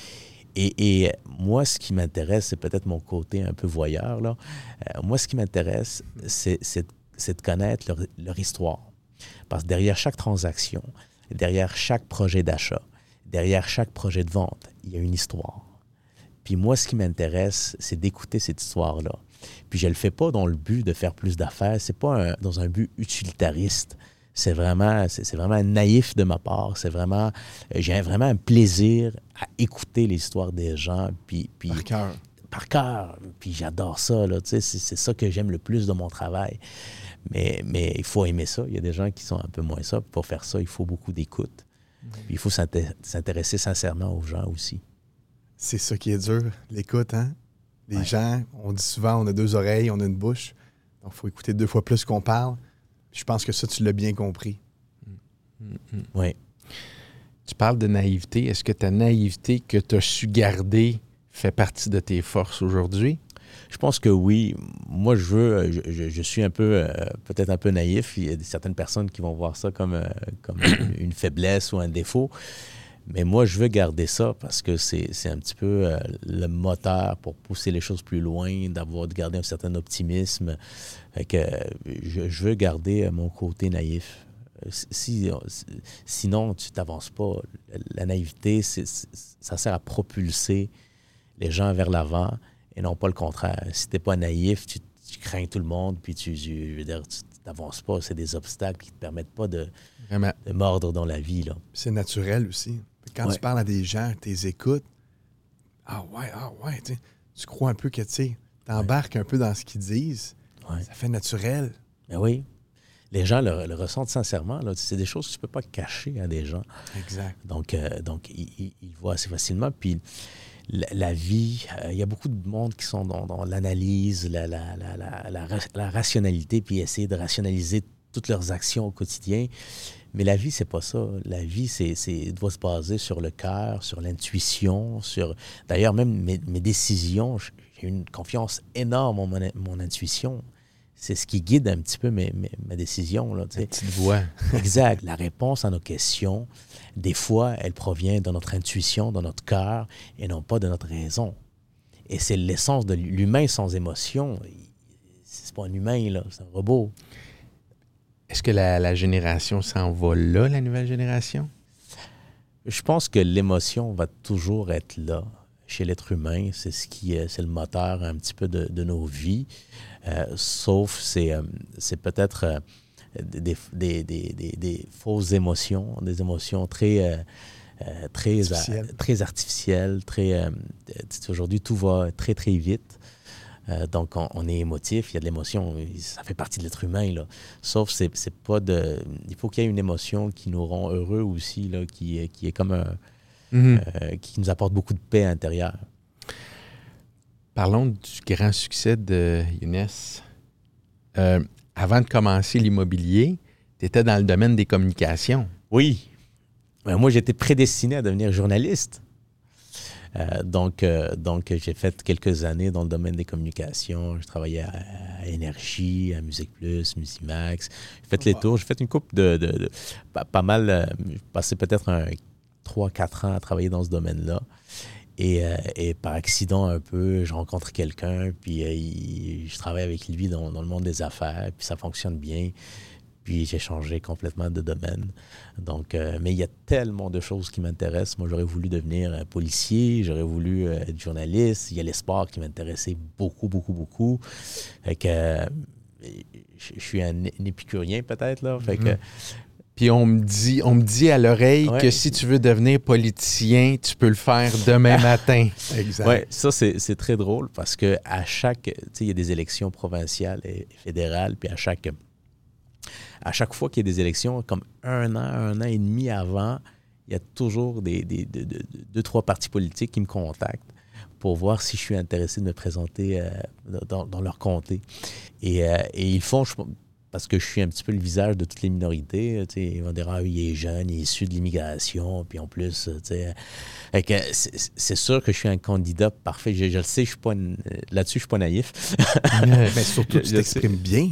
Et, et moi, ce qui m'intéresse, c'est peut-être mon côté un peu voyeur, là. Euh, moi, ce qui m'intéresse, c'est, c'est, c'est de connaître leur, leur histoire. Parce que derrière chaque transaction, derrière chaque projet d'achat, derrière chaque projet de vente, il y a une histoire. Puis moi, ce qui m'intéresse, c'est d'écouter cette histoire-là. Puis je ne le fais pas dans le but de faire plus d'affaires. C'est pas un, dans un but utilitariste. C'est vraiment, c'est, c'est vraiment naïf de ma part. C'est vraiment, j'ai vraiment un plaisir à écouter l'histoire des gens. Puis, puis, par cœur. Par cœur. Puis j'adore ça. Là, tu sais, c'est, c'est ça que j'aime le plus de mon travail. Mais, mais il faut aimer ça. Il y a des gens qui sont un peu moins ça. Pour faire ça, il faut beaucoup d'écoute. Puis il faut s'intéresser sincèrement aux gens aussi. C'est ça qui est dur, l'écoute, hein? Les ouais. gens, on dit souvent, on a deux oreilles, on a une bouche. Donc, il faut écouter deux fois plus qu'on parle. Je pense que ça, tu l'as bien compris. Mm-hmm. Oui. Tu parles de naïveté. Est-ce que ta naïveté que tu as su garder fait partie de tes forces aujourd'hui? Je pense que oui. Moi, je veux, je, je, je suis un peu, euh, peut-être un peu naïf. Il y a certaines personnes qui vont voir ça comme, euh, comme une, une faiblesse ou un défaut. Mais moi, je veux garder ça parce que c'est, c'est un petit peu euh, le moteur pour pousser les choses plus loin, d'avoir de garder un certain optimisme. Fait que je, je veux garder mon côté naïf. Si, sinon, tu t'avances pas. La naïveté, c'est, c'est, ça sert à propulser les gens vers l'avant et non pas le contraire. Si t'es pas naïf, tu, tu crains tout le monde, puis tu, tu, je veux dire, tu t'avances pas. C'est des obstacles qui te permettent pas de, de mordre dans la vie, là. C'est naturel aussi. Quand ouais. tu parles à des gens, tu les écoutes. Ah ouais, ah ouais, tu tu crois un peu que tu t'embarques ouais. un peu dans ce qu'ils disent. Ouais. Ça fait naturel. Ben oui. Les gens le, le ressentent sincèrement. Là. C'est des choses que tu ne peux pas cacher à des gens. Exact. Donc, euh, donc ils, ils, ils voient assez facilement. Puis la, la vie, il euh, y a beaucoup de monde qui sont dans, dans l'analyse, la, la, la, la, la, la rationalité, puis essayer de rationaliser toutes leurs actions au quotidien. Mais la vie, c'est pas ça. La vie, c'est, c'est doit se baser sur le cœur, sur l'intuition, sur... D'ailleurs, même mes, mes décisions, j'ai une confiance énorme en mon, mon intuition. C'est ce qui guide un petit peu mes, mes, mes décisions. Là, la petite voix. Exact. La réponse à nos questions, des fois, elle provient de notre intuition, de notre cœur, et non pas de notre raison. Et c'est l'essence de l'humain sans émotion. C'est pas un humain, là, c'est un robot. Est-ce que la, la génération s'en va là, la nouvelle génération? Je pense que l'émotion va toujours être là chez l'être humain. C'est ce qui, c'est le moteur un petit peu de, de nos vies. Euh, sauf, c'est, euh, c'est peut-être euh, des, des, des, des, des fausses émotions, des émotions très, euh, euh, très, Artificielle. a, très artificielles. Très, euh, aujourd'hui, tout va très, très vite. Euh, donc, on, on est émotif, il y a de l'émotion, ça fait partie de l'être humain, là. Sauf, c'est, c'est pas de... Il faut qu'il y ait une émotion qui nous rend heureux aussi, là, qui, qui est comme un... Mm-hmm. euh, qui nous apporte beaucoup de paix intérieure. Parlons du grand succès de Younes. Euh, avant de commencer l'immobilier, tu étais dans le domaine des communications. Oui. Ben, moi, j'étais prédestiné à devenir journaliste. Euh, donc, euh, donc, j'ai fait quelques années dans le domaine des communications. Je travaillais à, à Énergie, à Musique Plus, Musimax. J'ai fait les tours. J'ai fait une couple de... de, de pas, pas mal... Euh, j'ai passé peut-être un trois quatre ans à travailler dans ce domaine-là. Et, euh, et par accident un peu, je rencontre quelqu'un, puis euh, il, je travaille avec lui dans, dans le monde des affaires, puis ça fonctionne bien. Puis j'ai changé complètement de domaine. Donc, euh, mais il y a tellement de choses qui m'intéressent. Moi, j'aurais voulu devenir euh, policier, j'aurais voulu euh, être journaliste. Il y a les sports qui m'intéressaient beaucoup, beaucoup, beaucoup. Fait que euh, je suis un, un épicurien peut-être, là. Fait que... Puis on me dit, on me dit à l'oreille ouais. que si tu veux devenir politicien, tu peux le faire demain matin. Exact. Oui, ça, c'est, c'est très drôle parce qu'à chaque... Tu sais, il y a des élections provinciales et fédérales, puis à chaque... À chaque fois qu'il y a des élections, comme un an, un an et demi avant, il y a toujours des, des, des, des, deux, trois partis politiques qui me contactent pour voir si je suis intéressé de me présenter euh, dans, dans leur comté. Et, euh, et ils font, je, parce que je suis un petit peu le visage de toutes les minorités, ils vont dire « Ah, il est jeune, il est issu de l'immigration, puis en plus, tu sais... » c'est, c'est sûr que je suis un candidat parfait. Je, je le sais, je suis pas une, là-dessus, je suis pas naïf. Mais surtout, tu t'exprimes bien.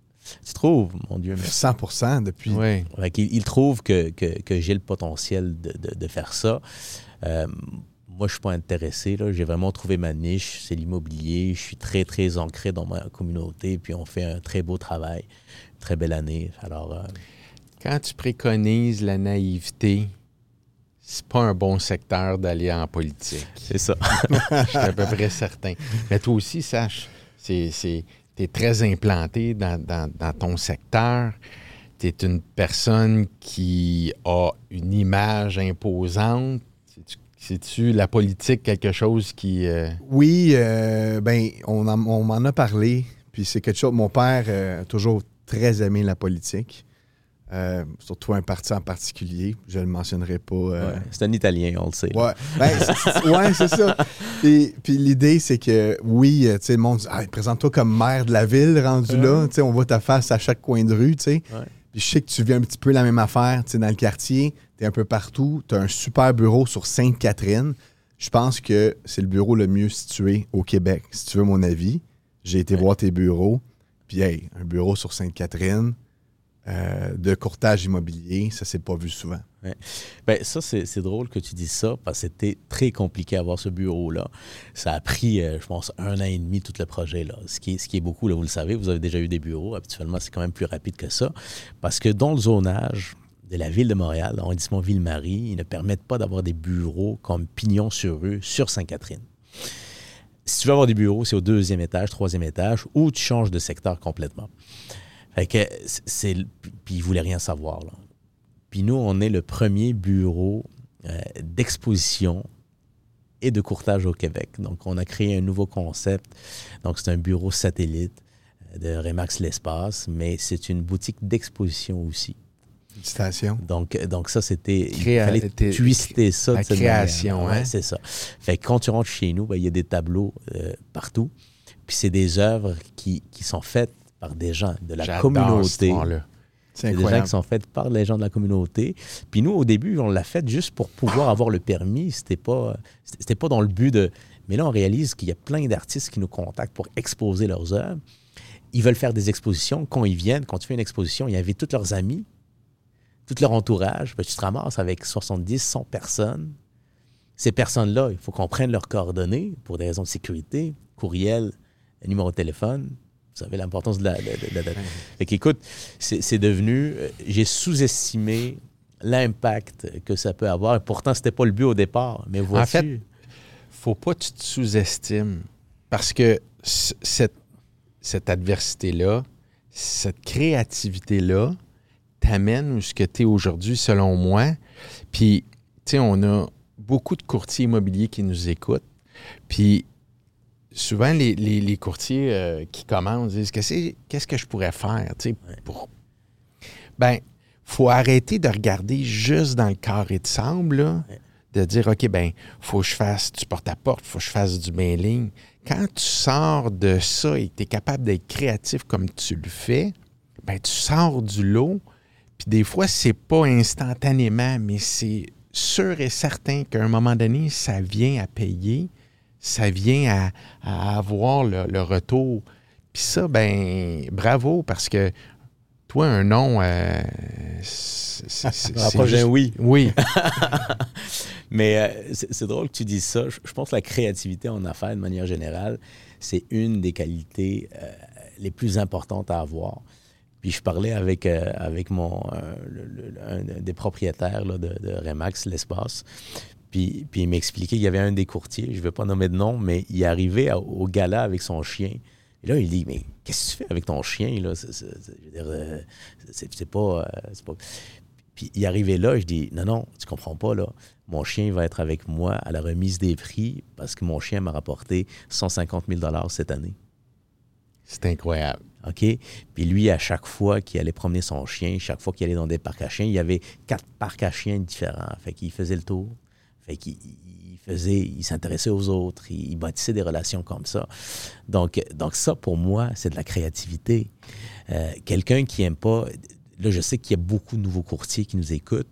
Tu trouves, mon Dieu? Mais... cent pour cent depuis... Oui. Il, il trouve que, que, que j'ai le potentiel de, de, de faire ça. Euh, moi, je ne suis pas intéressé. Là. J'ai vraiment trouvé ma niche, c'est l'immobilier. Je suis très, très ancré dans ma communauté. Puis on fait un très beau travail, une très belle année. Alors, euh... Quand tu préconises la naïveté, c'est pas un bon secteur d'aller en politique. C'est ça. Je suis à peu près certain. Mais toi aussi, sache, c'est... c'est... tu es très implanté dans, dans, dans ton secteur. Tu es une personne qui a une image imposante. C'est-tu, c'est-tu la politique quelque chose qui... Euh... Oui, euh, ben on, en, on m'en a parlé. Puis c'est quelque chose... Mon père euh, a toujours très aimé la politique. Euh, surtout un parti en particulier. Je ne le mentionnerai pas. Euh... Ouais, c'est un Italien, on le sait. Ouais, ben, c'est, ouais, c'est ça. Et, puis l'idée, c'est que, oui, tu sais, le monde dit ah, présente-toi comme maire de la ville, rendu ouais. là. Tu sais, on voit ta face à chaque coin de rue, tu sais. Ouais. Puis je sais que tu vis un petit peu la même affaire, tu sais, dans le quartier. Tu es un peu partout. Tu as un super bureau sur Sainte-Catherine. Je pense que c'est le bureau le mieux situé au Québec, si tu veux mon avis. J'ai été ouais. voir tes bureaux. Puis, hey, un bureau sur Sainte-Catherine. Euh, de courtage immobilier, ça s'est pas vu souvent. Ouais. Ben, ça, c'est, c'est drôle que tu dises ça, parce que c'était très compliqué à avoir ce bureau-là. Ça a pris, euh, je pense, un an et demi, tout le projet-là. Ce qui est, ce qui est beaucoup, là, vous le savez, vous avez déjà eu des bureaux. Habituellement, c'est quand même plus rapide que ça. Parce que dans le zonage de la Ville de Montréal, l'arrondissement Ville-Marie, ils ne permettent pas d'avoir des bureaux comme pignon sur rue sur Sainte-Catherine. Si tu veux avoir des bureaux, c'est au deuxième étage, troisième étage, ou tu changes de secteur complètement. Fait que c'est, puis ils ne voulaient rien savoir, là. Puis nous, on est le premier bureau euh, d'exposition et de courtage au Québec. Donc, on a créé un nouveau concept. Donc, c'est un bureau satellite de Remax L'Espace, mais c'est une boutique d'exposition aussi. Félicitations. Donc, donc ça, c'était... Créa- il fallait twister ça. La création, hein? Ouais, c'est ça. Fait que quand tu rentres chez nous, ben, il y a des tableaux euh, partout. Puis c'est des œuvres qui, qui sont faites par des gens de la J'adore communauté. C'est, c'est des gens qui sont faits par les gens de la communauté. Puis nous, au début, on l'a fait juste pour pouvoir avoir le permis. C'était pas, c'était pas dans le but de... Mais là, on réalise qu'il y a plein d'artistes qui nous contactent pour exposer leurs œuvres. Ils veulent faire des expositions. Quand ils viennent, quand tu fais une exposition, ils invitent tous leurs amis, tout leur entourage. Puis tu te ramasses avec soixante-dix, cent personnes. Ces personnes-là, il faut qu'on prenne leurs coordonnées pour des raisons de sécurité, courriel, numéro de téléphone. Vous savez l'importance de la... De, de, de, de... Fait qu'écoute, c'est, c'est devenu... J'ai sous-estimé l'impact que ça peut avoir. Et pourtant, c'était pas le but au départ. Mais vois-tu... En fait, faut pas que tu te sous-estimes. Parce que c- cette, cette adversité-là, cette créativité-là t'amène où ce que tu es aujourd'hui, selon moi. Puis, tu sais, on a beaucoup de courtiers immobiliers qui nous écoutent. Puis, souvent, les, les, les courtiers euh, qui commencent disent que c'est, qu'est-ce que je pourrais faire, tu sais, Ouais. pour... Ben, faut arrêter de regarder juste dans le carré de sable, là, Ouais. de dire, OK, ben, faut que je fasse du porte-à-porte, faut que je fasse du mailing. Quand tu sors de ça et que tu es capable d'être créatif comme tu le fais, ben, tu sors du lot. Puis des fois, c'est pas instantanément, mais c'est sûr et certain qu'à un moment donné, ça vient à payer, ça vient à, à avoir le, le retour. Puis ça, ben bravo, parce que toi, un nom, euh, c'est, c'est, c'est Rapproche d'un juste- oui. Oui, Mais euh, c'est, c'est drôle que tu dises ça. Je, je pense que la créativité en affaires, de manière générale, c'est une des qualités euh, les plus importantes à avoir. Puis je parlais avec, euh, avec mon, euh, le- le- un des propriétaires là, de, de Remax, l'espace. Puis, puis il m'expliquait qu'il y avait un des courtiers, je ne vais pas nommer de nom, mais il est arrivé à- au gala avec son chien. Et là, il dit, mais qu'est-ce que tu fais avec ton chien? Là? C'est, c'est, c'est, je veux dire, euh, c'est, c'est pas, euh, c'est pas... Puis il est arrivé là, je dis, non, non, tu comprends pas, là. Mon chien va être avec moi à la remise des prix parce que mon chien m'a rapporté cent cinquante mille dollars cette année. c'est incroyable. OK? Puis lui, à chaque fois qu'il allait promener son chien, chaque fois qu'il allait dans des parcs à chiens, il y avait quatre parcs à chiens différents. Fait qu'il faisait le tour. Fait qu'il il faisait, il s'intéressait aux autres, il, il bâtissait des relations comme ça. Donc, donc ça, pour moi, c'est de la créativité. Euh, quelqu'un qui n'aime pas... Là, je sais qu'il y a beaucoup de nouveaux courtiers qui nous écoutent.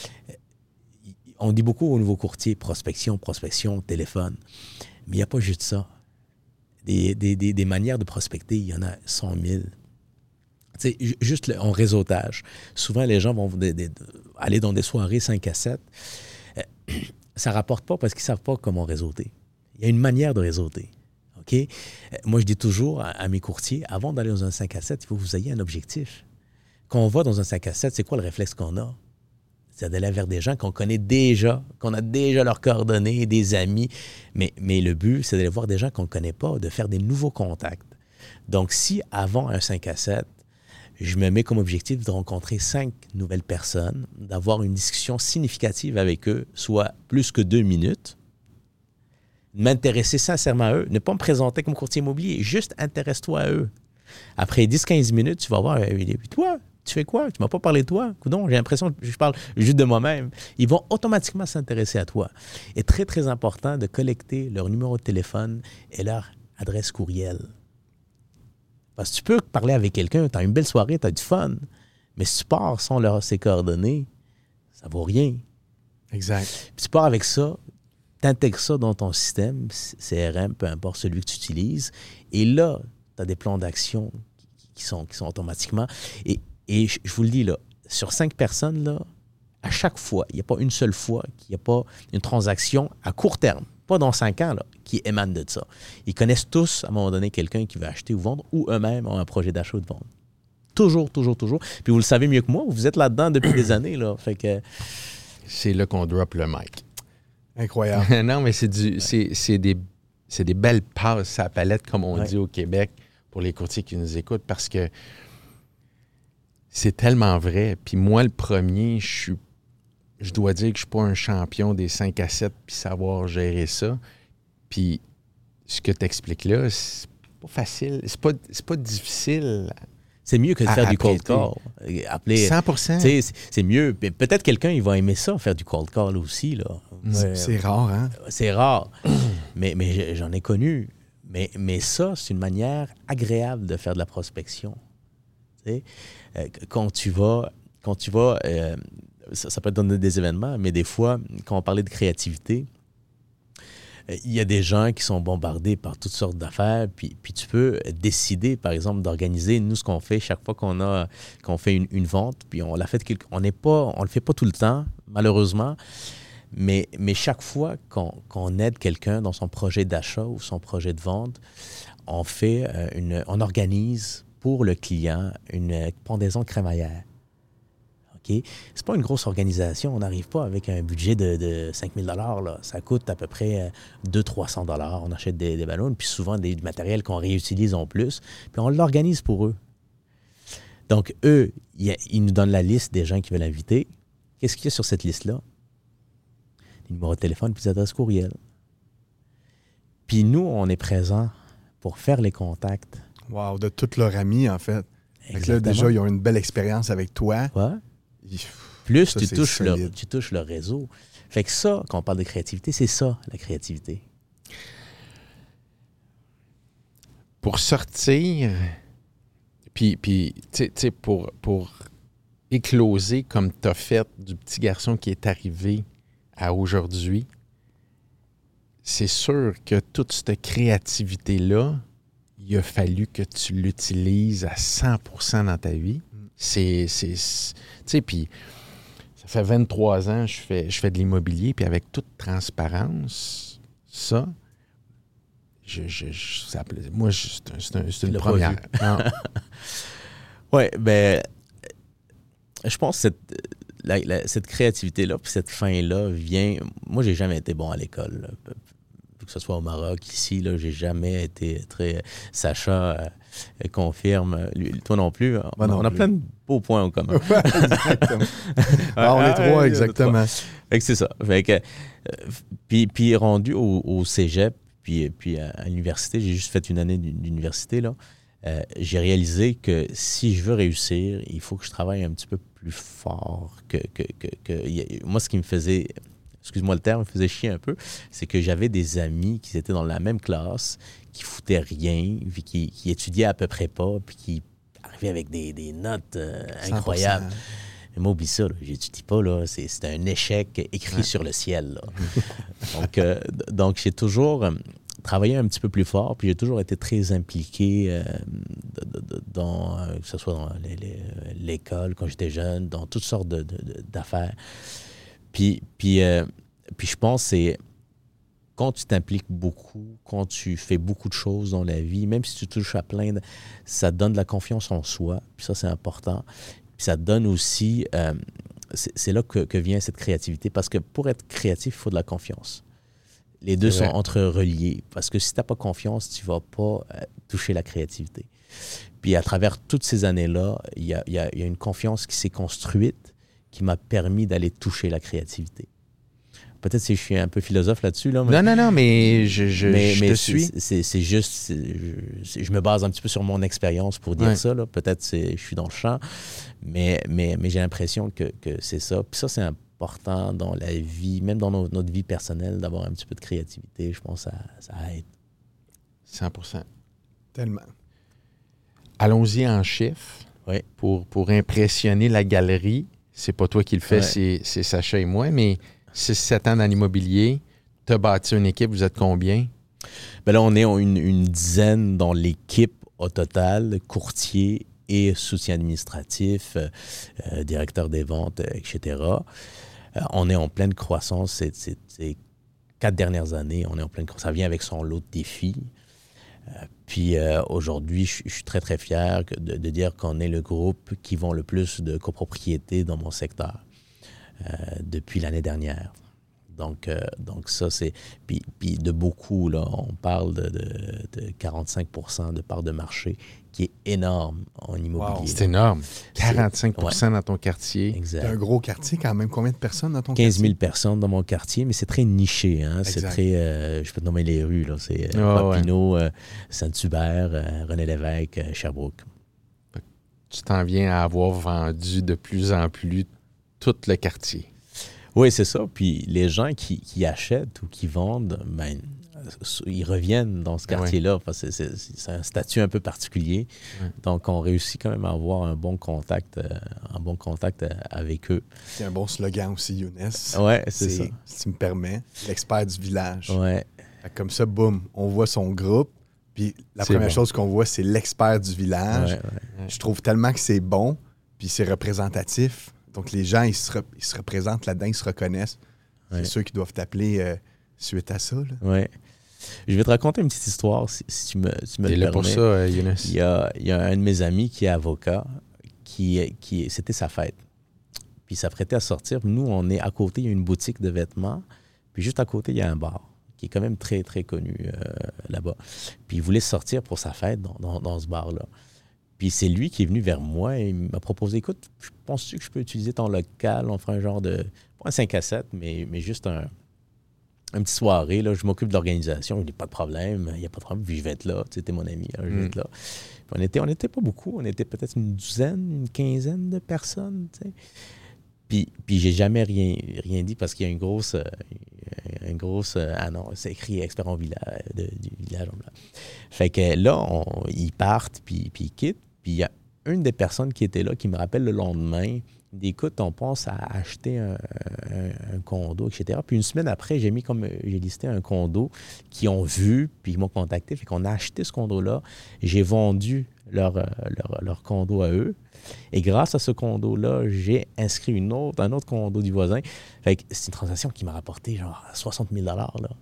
On dit beaucoup aux nouveaux courtiers, prospection, prospection, téléphone. Mais il n'y a pas juste ça. Des, des, des, des manières de prospecter, il y en a cent mille. Tu sais, ju- juste le- en réseautage. Souvent, les gens vont des- des- aller dans des soirées cinq à sept. Euh, ça ne rapporte pas parce qu'ils ne savent pas comment réseauter. Il y a une manière de réseauter. OK? Euh, Moi, je dis toujours à, à mes courtiers, avant d'aller dans un cinq à sept, il faut que vous ayez un objectif. Quand on va dans un cinq à sept, c'est quoi le réflexe qu'on a? C'est d'aller vers des gens qu'on connaît déjà, qu'on a déjà leurs coordonnées, des amis. Mais, mais le but, c'est d'aller voir des gens qu'on ne connaît pas, de faire des nouveaux contacts. Donc, si avant un cinq à sept, je me mets comme objectif de rencontrer cinq nouvelles personnes, d'avoir une discussion significative avec eux, soit plus que deux minutes, m'intéresser sincèrement à eux, ne pas me présenter comme courtier immobilier, juste intéresse-toi à eux. Après dix à quinze minutes, tu vas voir, euh, il dit, toi, tu fais quoi? Tu ne m'as pas parlé de toi? Coudon, j'ai l'impression que je parle juste de moi-même. Ils vont automatiquement s'intéresser à toi. Et très, très important de collecter leur numéro de téléphone et leur adresse courriel. Parce que tu peux parler avec quelqu'un, tu as une belle soirée, tu as du fun, mais si tu pars sans leur, ses coordonnées, ça ne vaut rien. Exact. Puis tu pars avec ça, tu intègres ça dans ton système, C R M, peu importe celui que tu utilises, et là, tu as des plans d'action qui, qui, sont, qui sont automatiquement... Et, et je, je vous le dis, là, sur cinq personnes, là, à chaque fois, il n'y a pas une seule fois qu'il n'y a pas une transaction à court terme, pas dans cinq ans, là, qui émane de ça. Ils connaissent tous, à un moment donné, quelqu'un qui veut acheter ou vendre, ou eux-mêmes ont un projet d'achat ou de vente. Toujours, toujours, toujours. Puis vous le savez mieux que moi, vous êtes là-dedans depuis des années, là. Fait que... C'est là qu'on drop le mic. Incroyable. non, mais c'est, du, c'est, c'est, des, c'est des belles passes à la palette, comme on Ouais. dit au Québec, pour les courtiers qui nous écoutent, parce que c'est tellement vrai. Puis moi, le premier, je suis, je dois dire que je ne suis pas un champion des cinq à sept puis savoir gérer ça. Puis ce que tu expliques là, c'est pas facile. C'est pas, c'est pas difficile. C'est mieux que de À faire du cold apprêter. call. Appeler... cent pour cent. Tu sais, c'est, c'est mieux. Mais peut-être quelqu'un, il va aimer ça, faire du cold call aussi, là. C'est- Mais- C'est rare, hein? C'est rare, mais, mais j'en ai connu. Mais, mais ça, c'est une manière agréable de faire de la prospection. Tu sais, euh, quand tu vas, quand tu vas euh, ça, ça peut te donner des événements, mais des fois, quand on parlait de créativité, euh, il y a des gens qui sont bombardés par toutes sortes d'affaires, puis, puis tu peux décider, par exemple, d'organiser, nous, ce qu'on fait chaque fois qu'on a qu'on fait une, une vente, puis on l'a fait, quelque, on n'est pas, on le fait pas tout le temps, malheureusement, mais, mais chaque fois qu'on, qu'on aide quelqu'un dans son projet d'achat ou son projet de vente, on fait euh, une, on organise pour le client une pendaison crémaillère. OK? C'est pas une grosse organisation. On n'arrive pas avec un budget de, de cinq mille dollars. Là. Ça coûte à peu près deux cents à trois cents dollars. On achète des, des ballons, puis souvent des, du matériel qu'on réutilise en plus, puis on l'organise pour eux. Donc, eux, ils, ils nous donnent la liste des gens qui veulent inviter. Qu'est-ce qu'il y a sur cette liste-là? Des numéros de téléphone puis des adresses courriel. Puis nous, on est présents pour faire les contacts. Wow, de tous leurs amis, en fait. Fait que là, Exactement. déjà, ils ont une belle expérience avec toi. Ouais. Il- Plus Ça, tu c'est touches, leur, solide. tu touches le réseau. Fait que ça, quand on parle de créativité, c'est ça, la créativité. Pour sortir, puis, puis tu sais- tu sais, pour, pour écloser comme tu as fait du petit garçon qui est arrivé à aujourd'hui, c'est sûr que toute cette créativité-là, il a fallu que tu l'utilises à cent pour cent dans ta vie. C'est, c'est, c'est- tu sais, puis ça fait vingt-trois ans que je fais, je fais de l'immobilier, puis avec toute transparence, ça, je, je, je- ça plaît- moi, je- c'est, un- c'est un- c'est Tu une l'as pas première. vu. Non. Oui, ben, je pense que cette, la- la- cette créativité-là, puis cette fin-là vient. Moi, j'ai jamais été bon à l'école, là. Que ce soit au Maroc, ici, là, j'ai jamais été très. Sacha euh, confirme, lui, toi non plus. On, Moi non on a plus. plein de beaux points en commun. Ouais, exactement. Ah, on est Ah, trois, il y en a exactement. Fait que c'est ça. Fait que, euh, puis, puis rendu au, au cégep, puis, puis à, à l'université, j'ai juste fait une année d'université, là. Euh, j'ai réalisé que si je veux réussir, il faut que je travaille un petit peu plus fort que... que, que, que y a- moi, ce qui me faisait... Excuse-moi le terme, me faisait chier un peu, c'est que j'avais des amis qui étaient dans la même classe, qui foutaient rien, puis qui, qui étudiaient à peu près pas, puis qui arrivaient avec des, des notes euh, incroyables. cent pour cent. Mais moi, oublie ça, là, j'étudie pas, là, c'est, c'est un échec écrit Ouais. sur le ciel. Là. donc, euh, d- donc, j'ai toujours euh, travaillé un petit peu plus fort, puis j'ai toujours été très impliqué euh, de- de- de- dans, euh, que ce soit dans les- les- l'école, quand j'étais jeune, dans toutes sortes de, de- de- d'affaires. Puis, puis, euh, puis je pense que c'est quand tu t'impliques beaucoup, quand tu fais beaucoup de choses dans la vie, même si tu touches à plein de... Ça te donne de la confiance en soi, puis ça, c'est important. Puis ça te donne aussi... euh, c'est, c'est là que, que vient cette créativité, parce que pour être créatif, il faut de la confiance. Les deux C'est sont vrai. entre-reliés, parce que si tu n'as pas confiance, tu ne vas pas euh, toucher la créativité. Puis à travers toutes ces années-là, il y a, il y a- il y a une confiance qui s'est construite qui m'a permis d'aller toucher la créativité. Peut-être que je suis un peu philosophe là-dessus, là, mais, Non, non, non, mais je, je, mais, je mais te c'est, suis. c'est, c'est juste, c'est- je, je me base un petit peu sur mon expérience pour dire Ouais. ça. Là. Peut-être que je suis dans le champ, mais, mais, mais j'ai l'impression que, que c'est ça. Puis ça, c'est important dans la vie, même dans nos- notre vie personnelle, d'avoir un petit peu de créativité. Je pense que ça, ça aide. cent pour cent. Tellement. Allons-y en chiffres. Oui. Pour, pour impressionner la galerie. C'est pas toi qui le fais, Ouais. c'est, c'est Sacha et moi, mais six sept ans dans l'immobilier, tu as bâti une équipe, vous êtes combien? Ben là, on est une, une dizaine dans l'équipe au total, courtier et soutien administratif, euh, euh, directeur des ventes, euh, et cetera. Euh, on est en pleine croissance. C'est, c'est, c'est quatre dernières années, on est en pleine croissance. Ça vient avec son lot de défis. Euh, puis euh, aujourd'hui, je, je suis très, très fier que de, de dire qu'on est le groupe qui vend le plus de copropriétés dans mon secteur euh, depuis l'année dernière. Donc, euh, donc ça, c'est... Puis, puis de beaucoup, là, on parle de, de, de quarante-cinq pour cent de part de marché, qui est énorme en immobilier. Wow. C'est énorme. quarante-cinq pour cent dans ton quartier. C'est un Exact. gros quartier quand même. Combien de personnes dans ton quinze quartier? mille personnes dans mon quartier, mais c'est très niché. Hein? C'est Exact. très... euh, je peux te nommer les rues, là. C'est euh, Ah, ouais. Papineau, euh, Saint-Hubert, euh, René-Lévesque, euh, Sherbrooke. Tu t'en viens à avoir vendu de plus en plus tout le quartier. Oui, c'est ça. Puis les gens qui, qui achètent ou qui vendent, ben, ils reviennent dans ce Ben quartier-là parce que c'est, c'est, c'est un statut un peu particulier. Ouais. Donc, on réussit quand même à avoir un bon contact, euh, un bon contact euh, avec eux. C'est un bon slogan aussi, Younes. Ouais, c'est, ça. Si tu me permets, l'expert du village. Ouais, Fait que Comme ça, boum, on voit son groupe. Puis la C'est première bon. chose qu'on voit, c'est l'expert du village. ouais, ouais. Je trouve tellement que c'est bon, puis c'est représentatif. Donc les gens, ils se, re- ils se représentent là-dedans, ils se reconnaissent. Ouais. C'est ceux qui doivent t'appeler euh, suite à ça. Là. Ouais. Je vais te raconter une petite histoire, si, si tu me, tu me T'es le là permets. pour ça, euh, Younes. Il y a, il y a un de mes amis qui est avocat, qui, qui c'était sa fête. Puis il s'apprêtait à sortir. Nous, on est à côté, il y a une boutique de vêtements. Puis juste à côté, il y a un bar qui est quand même très, très connu euh, là-bas. Puis il voulait sortir pour sa fête dans, dans, dans ce bar-là. Puis c'est lui qui est venu vers moi et il m'a proposé, écoute, penses-tu que je peux utiliser ton local? On fera un genre de, pas un cinq à sept, mais, mais juste un, une petite soirée, là, je m'occupe de l'organisation, il n'y a pas de problème, il n'y a pas de problème, puis je vais être là, tu sais, t'es mon ami, hein, je vais Mm. être là. Puis on était, on n'était pas beaucoup, on était peut-être une douzaine, une quinzaine de personnes, tu sais. Puis, puis j'ai jamais rien, rien dit parce qu'il y a une grosse, euh, une grosse euh, annonce, c'est écrit expert en village, de, du village en blanc. Fait que là, on, ils partent, puis, puis ils quittent, puis il y a une des personnes qui était là qui me rappelle le lendemain, il dit, écoute, on pense à acheter un, un, un condo, et cetera. Puis une semaine après, j'ai mis comme, j'ai listé un condo qu'ils ont vu, puis ils m'ont contacté, fait qu'on a acheté ce condo-là, j'ai vendu leur, leur, leur condo à eux. Et grâce à ce condo-là, j'ai inscrit une autre, un autre condo du voisin. Fait que c'est une transaction qui m'a rapporté genre soixante mille dollars là.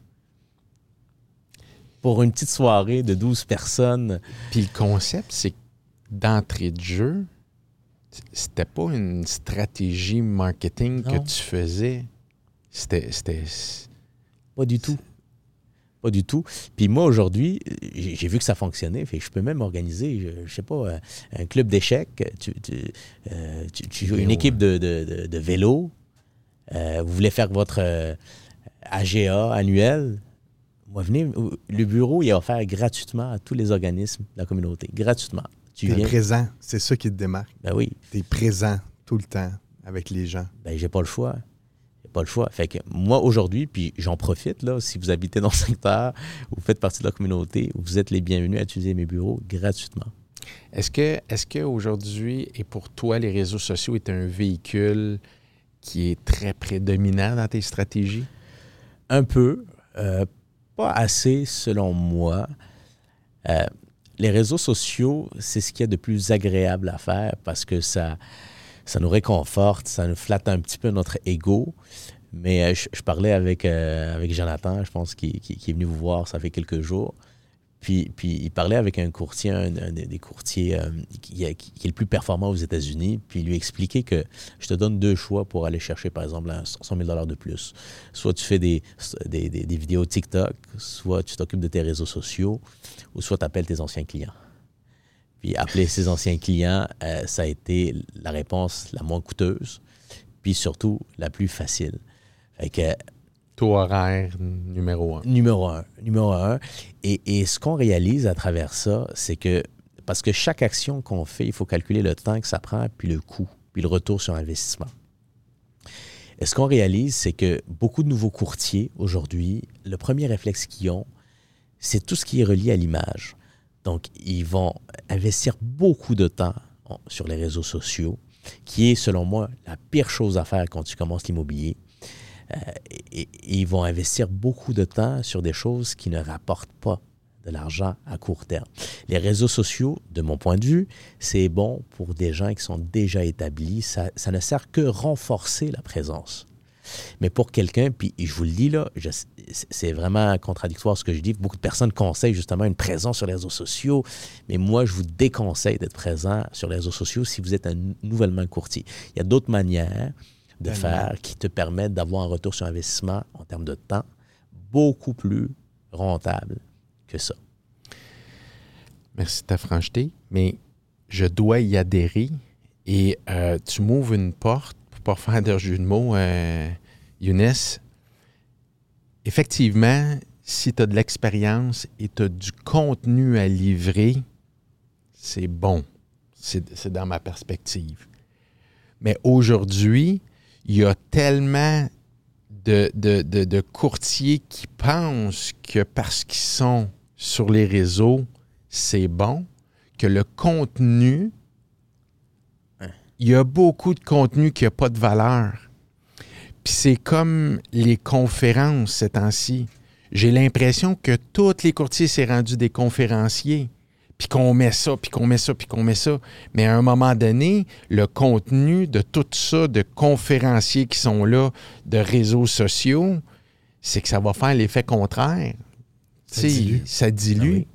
Pour une petite soirée de douze personnes. Puis le concept, c'est que d'entrée de jeu, c'était pas une stratégie marketing Non. que tu faisais. C'était... c'était... Pas du tout. Pas du tout. Puis moi, aujourd'hui, j'ai, j'ai vu que ça fonctionnait. Fait que je peux même organiser, je, je sais pas, un, un club d'échecs. Tu, tu, euh, tu, tu joues une Vélo, équipe de, de, de, de vélo. Euh, vous voulez faire votre euh, A G A annuel. Moi, venez, le bureau il est offert gratuitement à tous les organismes de la communauté. Gratuitement. Tu T'es viens. présent. C'est ça qui te démarque. Ben oui. T'es présent tout le temps avec les gens. Ben, j'ai pas le choix. J'ai pas le choix. Fait que moi, aujourd'hui, puis j'en profite, là, si vous habitez dans le secteur, vous faites partie de la communauté, vous êtes les bienvenus à utiliser mes bureaux gratuitement. Est-ce que, est-ce qu'aujourd'hui, et pour toi, les réseaux sociaux est un véhicule qui est très prédominant dans tes stratégies? Un peu. Euh, pas assez, selon moi. Euh, les réseaux sociaux, c'est ce qu'il y a de plus agréable à faire parce que ça... ça nous réconforte, ça nous flatte un petit peu notre ego. Mais euh, je, je parlais avec, euh, avec Jonathan, je pense, qui, qui, qui est venu vous voir, ça fait quelques jours. Puis, puis il parlait avec un courtier, un, un des, des courtiers euh, qui, qui, qui est le plus performant aux États-Unis, puis il lui expliquait que je te donne deux choix pour aller chercher, par exemple, cent mille dollars de plus. Soit tu fais des, des, des, des vidéos TikTok, soit tu t'occupes de tes réseaux sociaux, ou soit tu appelles tes anciens clients. Puis appeler ses anciens clients, euh, ça a été la réponse la moins coûteuse, puis surtout la plus facile. Fait que, Taux horaire numéro un. numéro un. Numéro un. Et, et ce qu'on réalise à travers ça, c'est que, parce que chaque action qu'on fait, il faut calculer le temps que ça prend, puis le coût, puis le retour sur investissement. Et ce qu'on réalise, c'est que beaucoup de nouveaux courtiers, aujourd'hui, le premier réflexe qu'ils ont, c'est tout ce qui est relié à l'image. Donc, ils vont investir beaucoup de temps sur les réseaux sociaux, qui est, selon moi, la pire chose à faire quand tu commences l'immobilier. Euh, et, et ils vont investir beaucoup de temps sur des choses qui ne rapportent pas de l'argent à court terme. Les réseaux sociaux, de mon point de vue, c'est bon pour des gens qui sont déjà établis. Ça, ça ne sert que renforcer la présence. Mais pour quelqu'un, puis je vous le dis là, je, c'est vraiment contradictoire ce que je dis. Beaucoup de personnes conseillent justement une présence sur les réseaux sociaux, mais moi, je vous déconseille d'être présent sur les réseaux sociaux si vous êtes un nouvellement courtier. Il y a d'autres manières de faire qui te permettent d'avoir un retour sur investissement en termes de temps beaucoup plus rentable que ça. Merci de ta francheté, mais je dois y adhérer et euh, tu m'ouvres une porte, pour pas faire de jeu de mots, euh, Younes. Effectivement, si tu as de l'expérience et tu as du contenu à livrer, c'est bon. C'est, c'est dans ma perspective. Mais aujourd'hui, il y a tellement de, de, de, de courtiers qui pensent que parce qu'ils sont sur les réseaux, c'est bon, que le contenu, il y a beaucoup de contenu qui n'a pas de valeur. Puis c'est comme les conférences ces temps-ci. J'ai l'impression que tous les courtiers s'est rendu des conférenciers. Puis qu'on met ça, puis qu'on met ça, puis qu'on met ça. Mais à un moment donné, le contenu de tout ça, de conférenciers qui sont là, de réseaux sociaux, c'est que ça va faire l'effet contraire. Ça dilue. Ça dilue. Ah oui.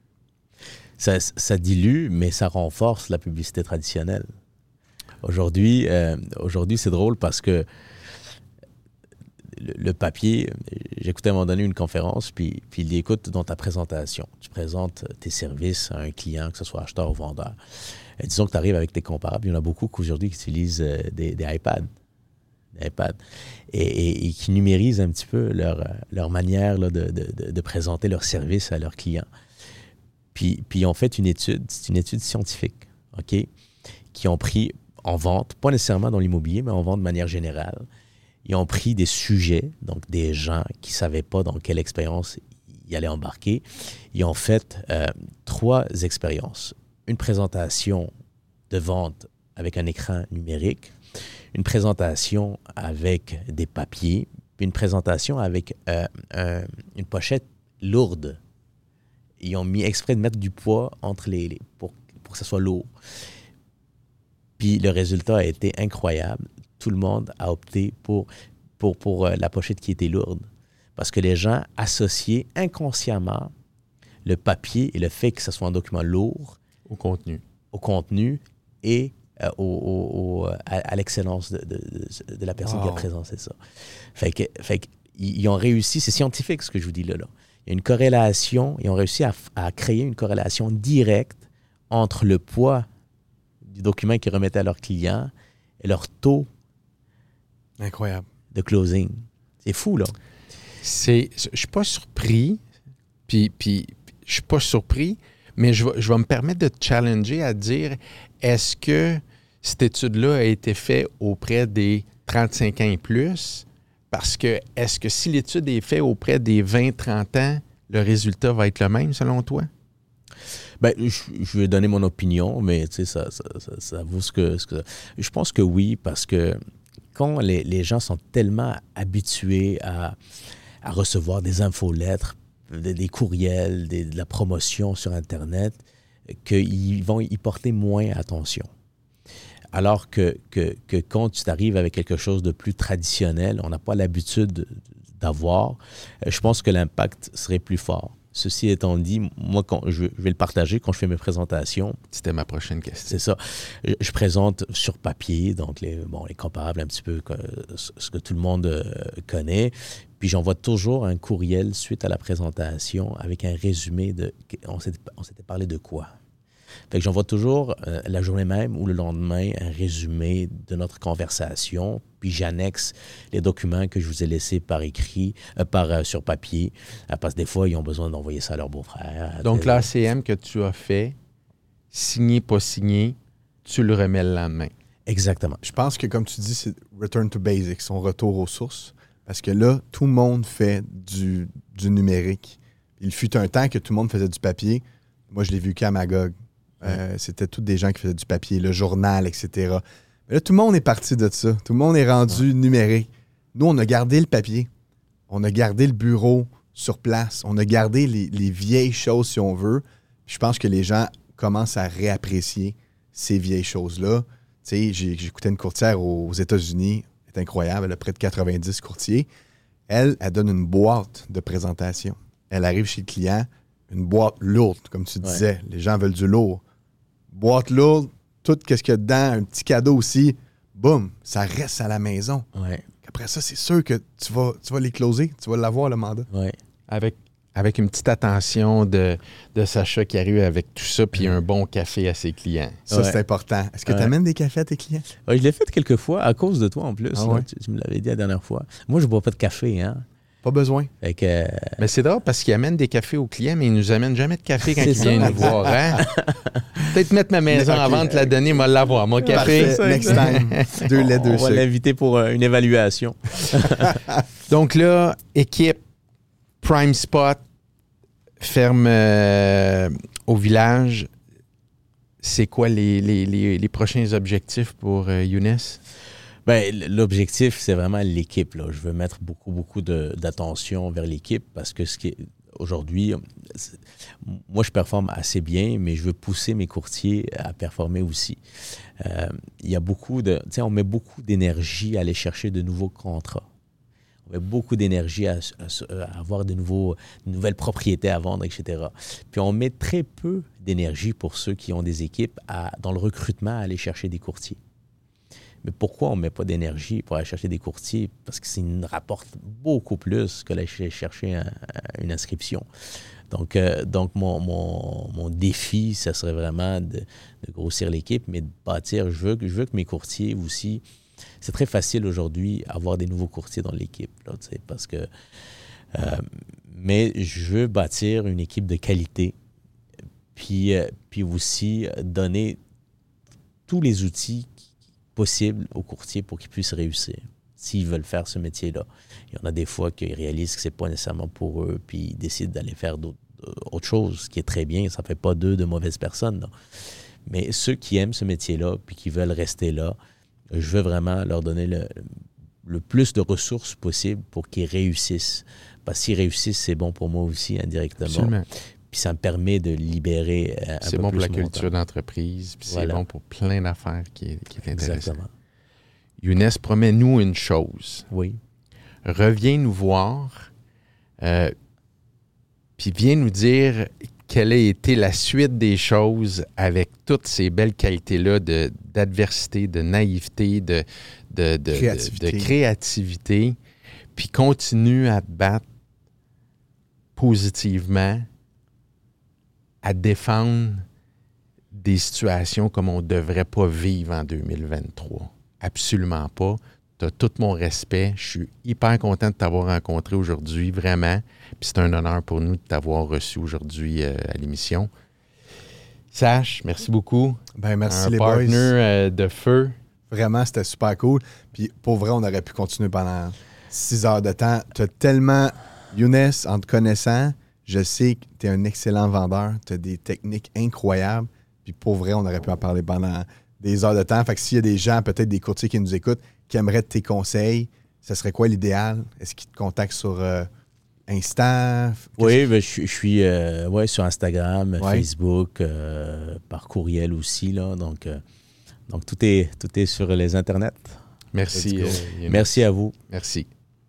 Ça, ça dilue, mais ça renforce la publicité traditionnelle. Aujourd'hui, euh, aujourd'hui c'est drôle parce que le, le papier, j'écoutais à un moment donné une conférence, puis, puis il dit, écoute, dans ta présentation, tu présentes tes services à un client, que ce soit acheteur ou vendeur. Et disons que tu arrives avec tes comparables. Il y en a beaucoup qu'aujourd'hui qui utilisent euh, des, des iPads. d'iPad, et, et, et qui numérisent un petit peu leur, leur manière là, de, de, de présenter leurs services à leurs clients. Puis, puis ils ont fait une étude, c'est une étude scientifique, OK, qui ont pris en vente, pas nécessairement dans l'immobilier, mais en vente de manière générale. Ils ont pris des sujets, donc des gens qui ne savaient pas dans quelle expérience ils allaient embarquer. Ils ont fait euh, trois expériences. Une présentation de vente avec un écran numérique, une présentation avec des papiers, puis une présentation avec euh, un, une pochette lourde. Ils ont mis exprès de mettre du poids entre les, les pour, pour que ça soit lourd. Puis le résultat a été incroyable. Tout le monde a opté pour, pour, pour euh, la pochette qui était lourde. Parce que les gens associaient inconsciemment le papier et le fait que ce soit un document lourd au contenu, au contenu et euh, au, au, au, à, à l'excellence de, de, de la personne wow. qui a présenté ça. Fait que, fait que, ils ont réussi, c'est scientifique ce que je vous dis là. là. Il y a une corrélation, ils ont réussi à, à créer une corrélation directe entre le poids du document qu'ils remettaient à leurs clients et leur taux incroyable de closing. C'est fou, là. C'est, je ne suis pas surpris, puis, puis je ne suis pas surpris, mais je vais, je vais me permettre de te challenger à dire, est-ce que cette étude-là a été faite auprès des trente-cinq ans et plus? Parce que, est-ce que si l'étude est faite auprès des vingt trente ans, le résultat va être le même, selon toi? Bien, je, je vais donner mon opinion, mais tu sais, ça, ça, ça, ça vaut ce que, ce que... Je pense que oui, parce que quand les, les gens sont tellement habitués à, à recevoir des infolettres, des, des courriels, des, de la promotion sur Internet, qu'ils vont y porter moins attention. Alors que, que, que quand tu t'arrives avec quelque chose de plus traditionnel, on n'a pas l'habitude d'avoir, je pense que l'impact serait plus fort. Ceci étant dit, moi, quand je, je vais le partager quand je fais mes présentations. C'était ma prochaine question. C'est ça. Je, je présente sur papier, donc les, bon, les comparables un petit peu, que, ce que tout le monde euh, connaît. Puis j'envoie toujours un courriel suite à la présentation avec un résumé de... On s'était, on s'était parlé de quoi? Fait que j'envoie toujours euh, la journée même ou le lendemain un résumé de notre conversation, puis j'annexe les documents que je vous ai laissés par écrit, euh, par euh, sur papier, euh, parce que des fois, ils ont besoin d'envoyer ça à leur beau-frère. Donc, l'A C M que tu as fait, signé, pas signé, tu le remets le lendemain. Exactement. Je pense que, comme tu dis, c'est return to basics, son retour aux sources, parce que là, tout le monde fait du, du numérique. Il fut un temps que tout le monde faisait du papier. Moi, je l'ai vu qu'à Magog. Euh, c'était tous des gens qui faisaient du papier, le journal, et cetera. Mais là, tout le monde est parti de ça. Tout le monde est rendu ouais. numérique. Nous, on a gardé le papier. On a gardé le bureau sur place. On a gardé les, les vieilles choses, si on veut. Puis je pense que les gens commencent à réapprécier ces vieilles choses-là. Tu sais, j'ai, j'écoutais une courtière aux États-Unis. Elle est incroyable. Elle a près de quatre-vingt-dix courtiers. Elle, elle donne une boîte de présentation. Elle arrive chez le client, une boîte lourde, comme tu disais. Ouais. Les gens veulent du lourd. Boîte lourde, tout ce qu'il y a dedans, un petit cadeau aussi, boum, ça reste à la maison. Ouais. Après ça, c'est sûr que tu vas, tu vas les closer, tu vas l'avoir, le mandat. Ouais. Avec, avec une petite attention de, de Sacha qui arrive avec tout ça, puis un bon café à ses clients. Ça, ouais. c'est important. Est-ce que ouais. tu amènes des cafés à tes clients? Ouais, je l'ai fait quelques fois, à cause de toi en plus. Ah là, ouais? tu, tu me l'avais dit la dernière fois. Moi, je ne bois pas de café, hein. Pas besoin. Fait que, euh... Mais c'est drôle parce qu'il amène des cafés aux clients, mais il nous amène jamais de café quand il vient nous voir. Hein? Peut-être mettre ma maison okay. à vente, la donner, moi l'avoir. Mon café. Parfait. Next time. Deux laits, deux On va l'inviter pour euh, une évaluation. Donc là, équipe, Prime Spot, ferme euh, au village. C'est quoi les, les, les, les prochains objectifs pour euh, Younes? Bien, l'objectif, c'est vraiment l'équipe. Là. Je veux mettre beaucoup, beaucoup de, d'attention vers l'équipe parce que ce qui est, aujourd'hui, c'est, moi, je performe assez bien, mais je veux pousser mes courtiers à performer aussi. Euh, il y a beaucoup de... Tu sais, on met beaucoup d'énergie à aller chercher de nouveaux contrats. On met beaucoup d'énergie à, à, à avoir de, nouveaux, de nouvelles propriétés à vendre, et cetera. Puis on met très peu d'énergie pour ceux qui ont des équipes à, dans le recrutement à aller chercher des courtiers. Mais pourquoi on ne met pas d'énergie pour aller chercher des courtiers? Parce que ça nous rapporte beaucoup plus que d'aller chercher un, une inscription. Donc, euh, donc mon, mon, mon défi, ça serait vraiment de, de grossir l'équipe, mais de bâtir. Je veux, je veux que mes courtiers aussi c'est très facile aujourd'hui d'avoir des nouveaux courtiers dans l'équipe, là, tu sais, parce que... Euh, mais je veux bâtir une équipe de qualité, puis, euh, puis aussi donner tous les outils possibles aux courtiers pour qu'ils puissent réussir, s'ils veulent faire ce métier-là. Il y en a des fois qu'ils réalisent que ce n'est pas nécessairement pour eux, puis ils décident d'aller faire d'autres, autre chose, ce qui est très bien. Ça ne fait pas d'eux de mauvaises personnes, là. Mais ceux qui aiment ce métier-là, puis qui veulent rester là, je veux vraiment leur donner le, le plus de ressources possible pour qu'ils réussissent. Parce que s'ils réussissent, c'est bon pour moi aussi, indirectement. Absolument. Puis ça me permet de libérer un C'est peu bon plus pour la mon culture temps. d'entreprise, puis Voilà. c'est bon pour plein d'affaires qui est, qui est intéressant. Exactement. Younes, promets-nous une chose. Oui. Reviens nous voir, euh, puis viens nous dire quelle a été la suite des choses avec toutes ces belles qualités-là de, d'adversité, de naïveté, de, de, de, Créativité. de, de créativité, puis continue à te battre positivement, à défendre des situations comme on ne devrait pas vivre en deux mille vingt-trois. Absolument pas. Tu as tout mon respect. Je suis hyper content de t'avoir rencontré aujourd'hui, vraiment. Puis c'est un honneur pour nous de t'avoir reçu aujourd'hui euh, à l'émission. Sache, merci beaucoup. Ben, merci un les partner boys. euh, de feu. Vraiment, c'était super cool. Puis pour vrai, on aurait pu continuer pendant six heures de temps. Tu as tellement, Younes, en te connaissant, je sais que tu es un excellent vendeur. Tu as des techniques incroyables. Puis pour vrai, on aurait pu en parler pendant des heures de temps. Fait que s'il y a des gens, peut-être des courtiers qui nous écoutent, qui aimeraient tes conseils, ça serait quoi l'idéal? Est-ce qu'ils te contactent sur euh, Insta? Oui, ben, je, je suis euh, ouais, sur Instagram, Ouais. Facebook, euh, par courriel aussi, là. Donc, euh, donc tout est, tout est sur les internets. Merci. Let's go. euh, Younes. Merci à vous. Merci.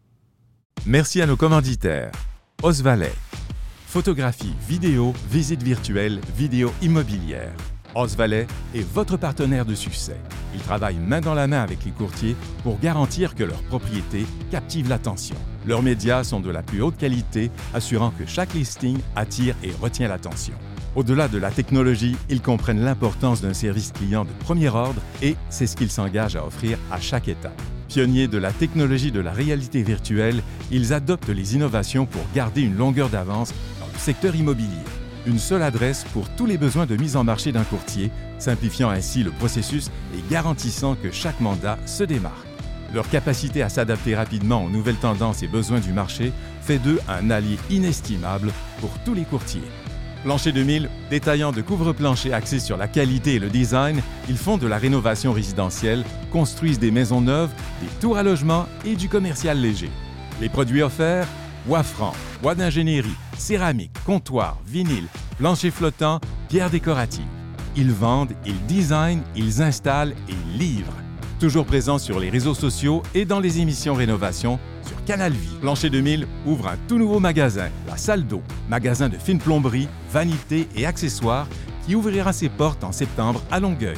Merci à nos commanditaires. Osvalet. Photographie, vidéo, visite virtuelle, vidéo immobilière. Osvalet est votre partenaire de succès. Ils travaillent main dans la main avec les courtiers pour garantir que leur propriété captive l'attention. Leurs médias sont de la plus haute qualité, assurant que chaque listing attire et retient l'attention. Au-delà de la technologie, ils comprennent l'importance d'un service client de premier ordre et c'est ce qu'ils s'engagent à offrir à chaque étape. Pionniers de la technologie de la réalité virtuelle, ils adoptent les innovations pour garder une longueur d'avance dans le secteur immobilier. Une seule adresse pour tous les besoins de mise en marché d'un courtier, simplifiant ainsi le processus et garantissant que chaque mandat se démarque. Leur capacité à s'adapter rapidement aux nouvelles tendances et besoins du marché fait d'eux un allié inestimable pour tous les courtiers. Plancher deux mille, détaillant de couvre-plancher axés sur la qualité et le design, ils font de la rénovation résidentielle, construisent des maisons neuves, des tours à logement et du commercial léger. Les produits offerts, bois franc, bois d'ingénierie, céramique, comptoir, vinyle, plancher flottant, pierres décoratives. Ils vendent, ils designent, ils installent et ils livrent. Toujours présents sur les réseaux sociaux et dans les émissions rénovation sur Canal Vie. Plancher deux mille ouvre un tout nouveau magasin, la Salle d'eau, magasin de fine plomberie, vanité et accessoires qui ouvrira ses portes en septembre à Longueuil.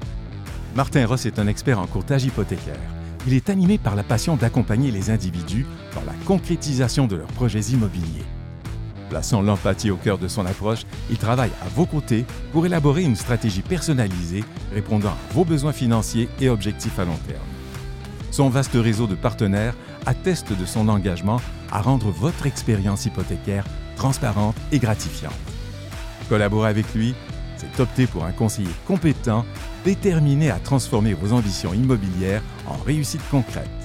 Martin Ross est un expert en courtage hypothécaire. Il est animé par la passion d'accompagner les individus dans la concrétisation de leurs projets immobiliers. Plaçant l'empathie au cœur de son approche, il travaille à vos côtés pour élaborer une stratégie personnalisée répondant à vos besoins financiers et objectifs à long terme. Son vaste réseau de partenaires atteste de son engagement à rendre votre expérience hypothécaire transparente et gratifiante. Collaborer avec lui, c'est opter pour un conseiller compétent, déterminé à transformer vos ambitions immobilières en réussite concrète.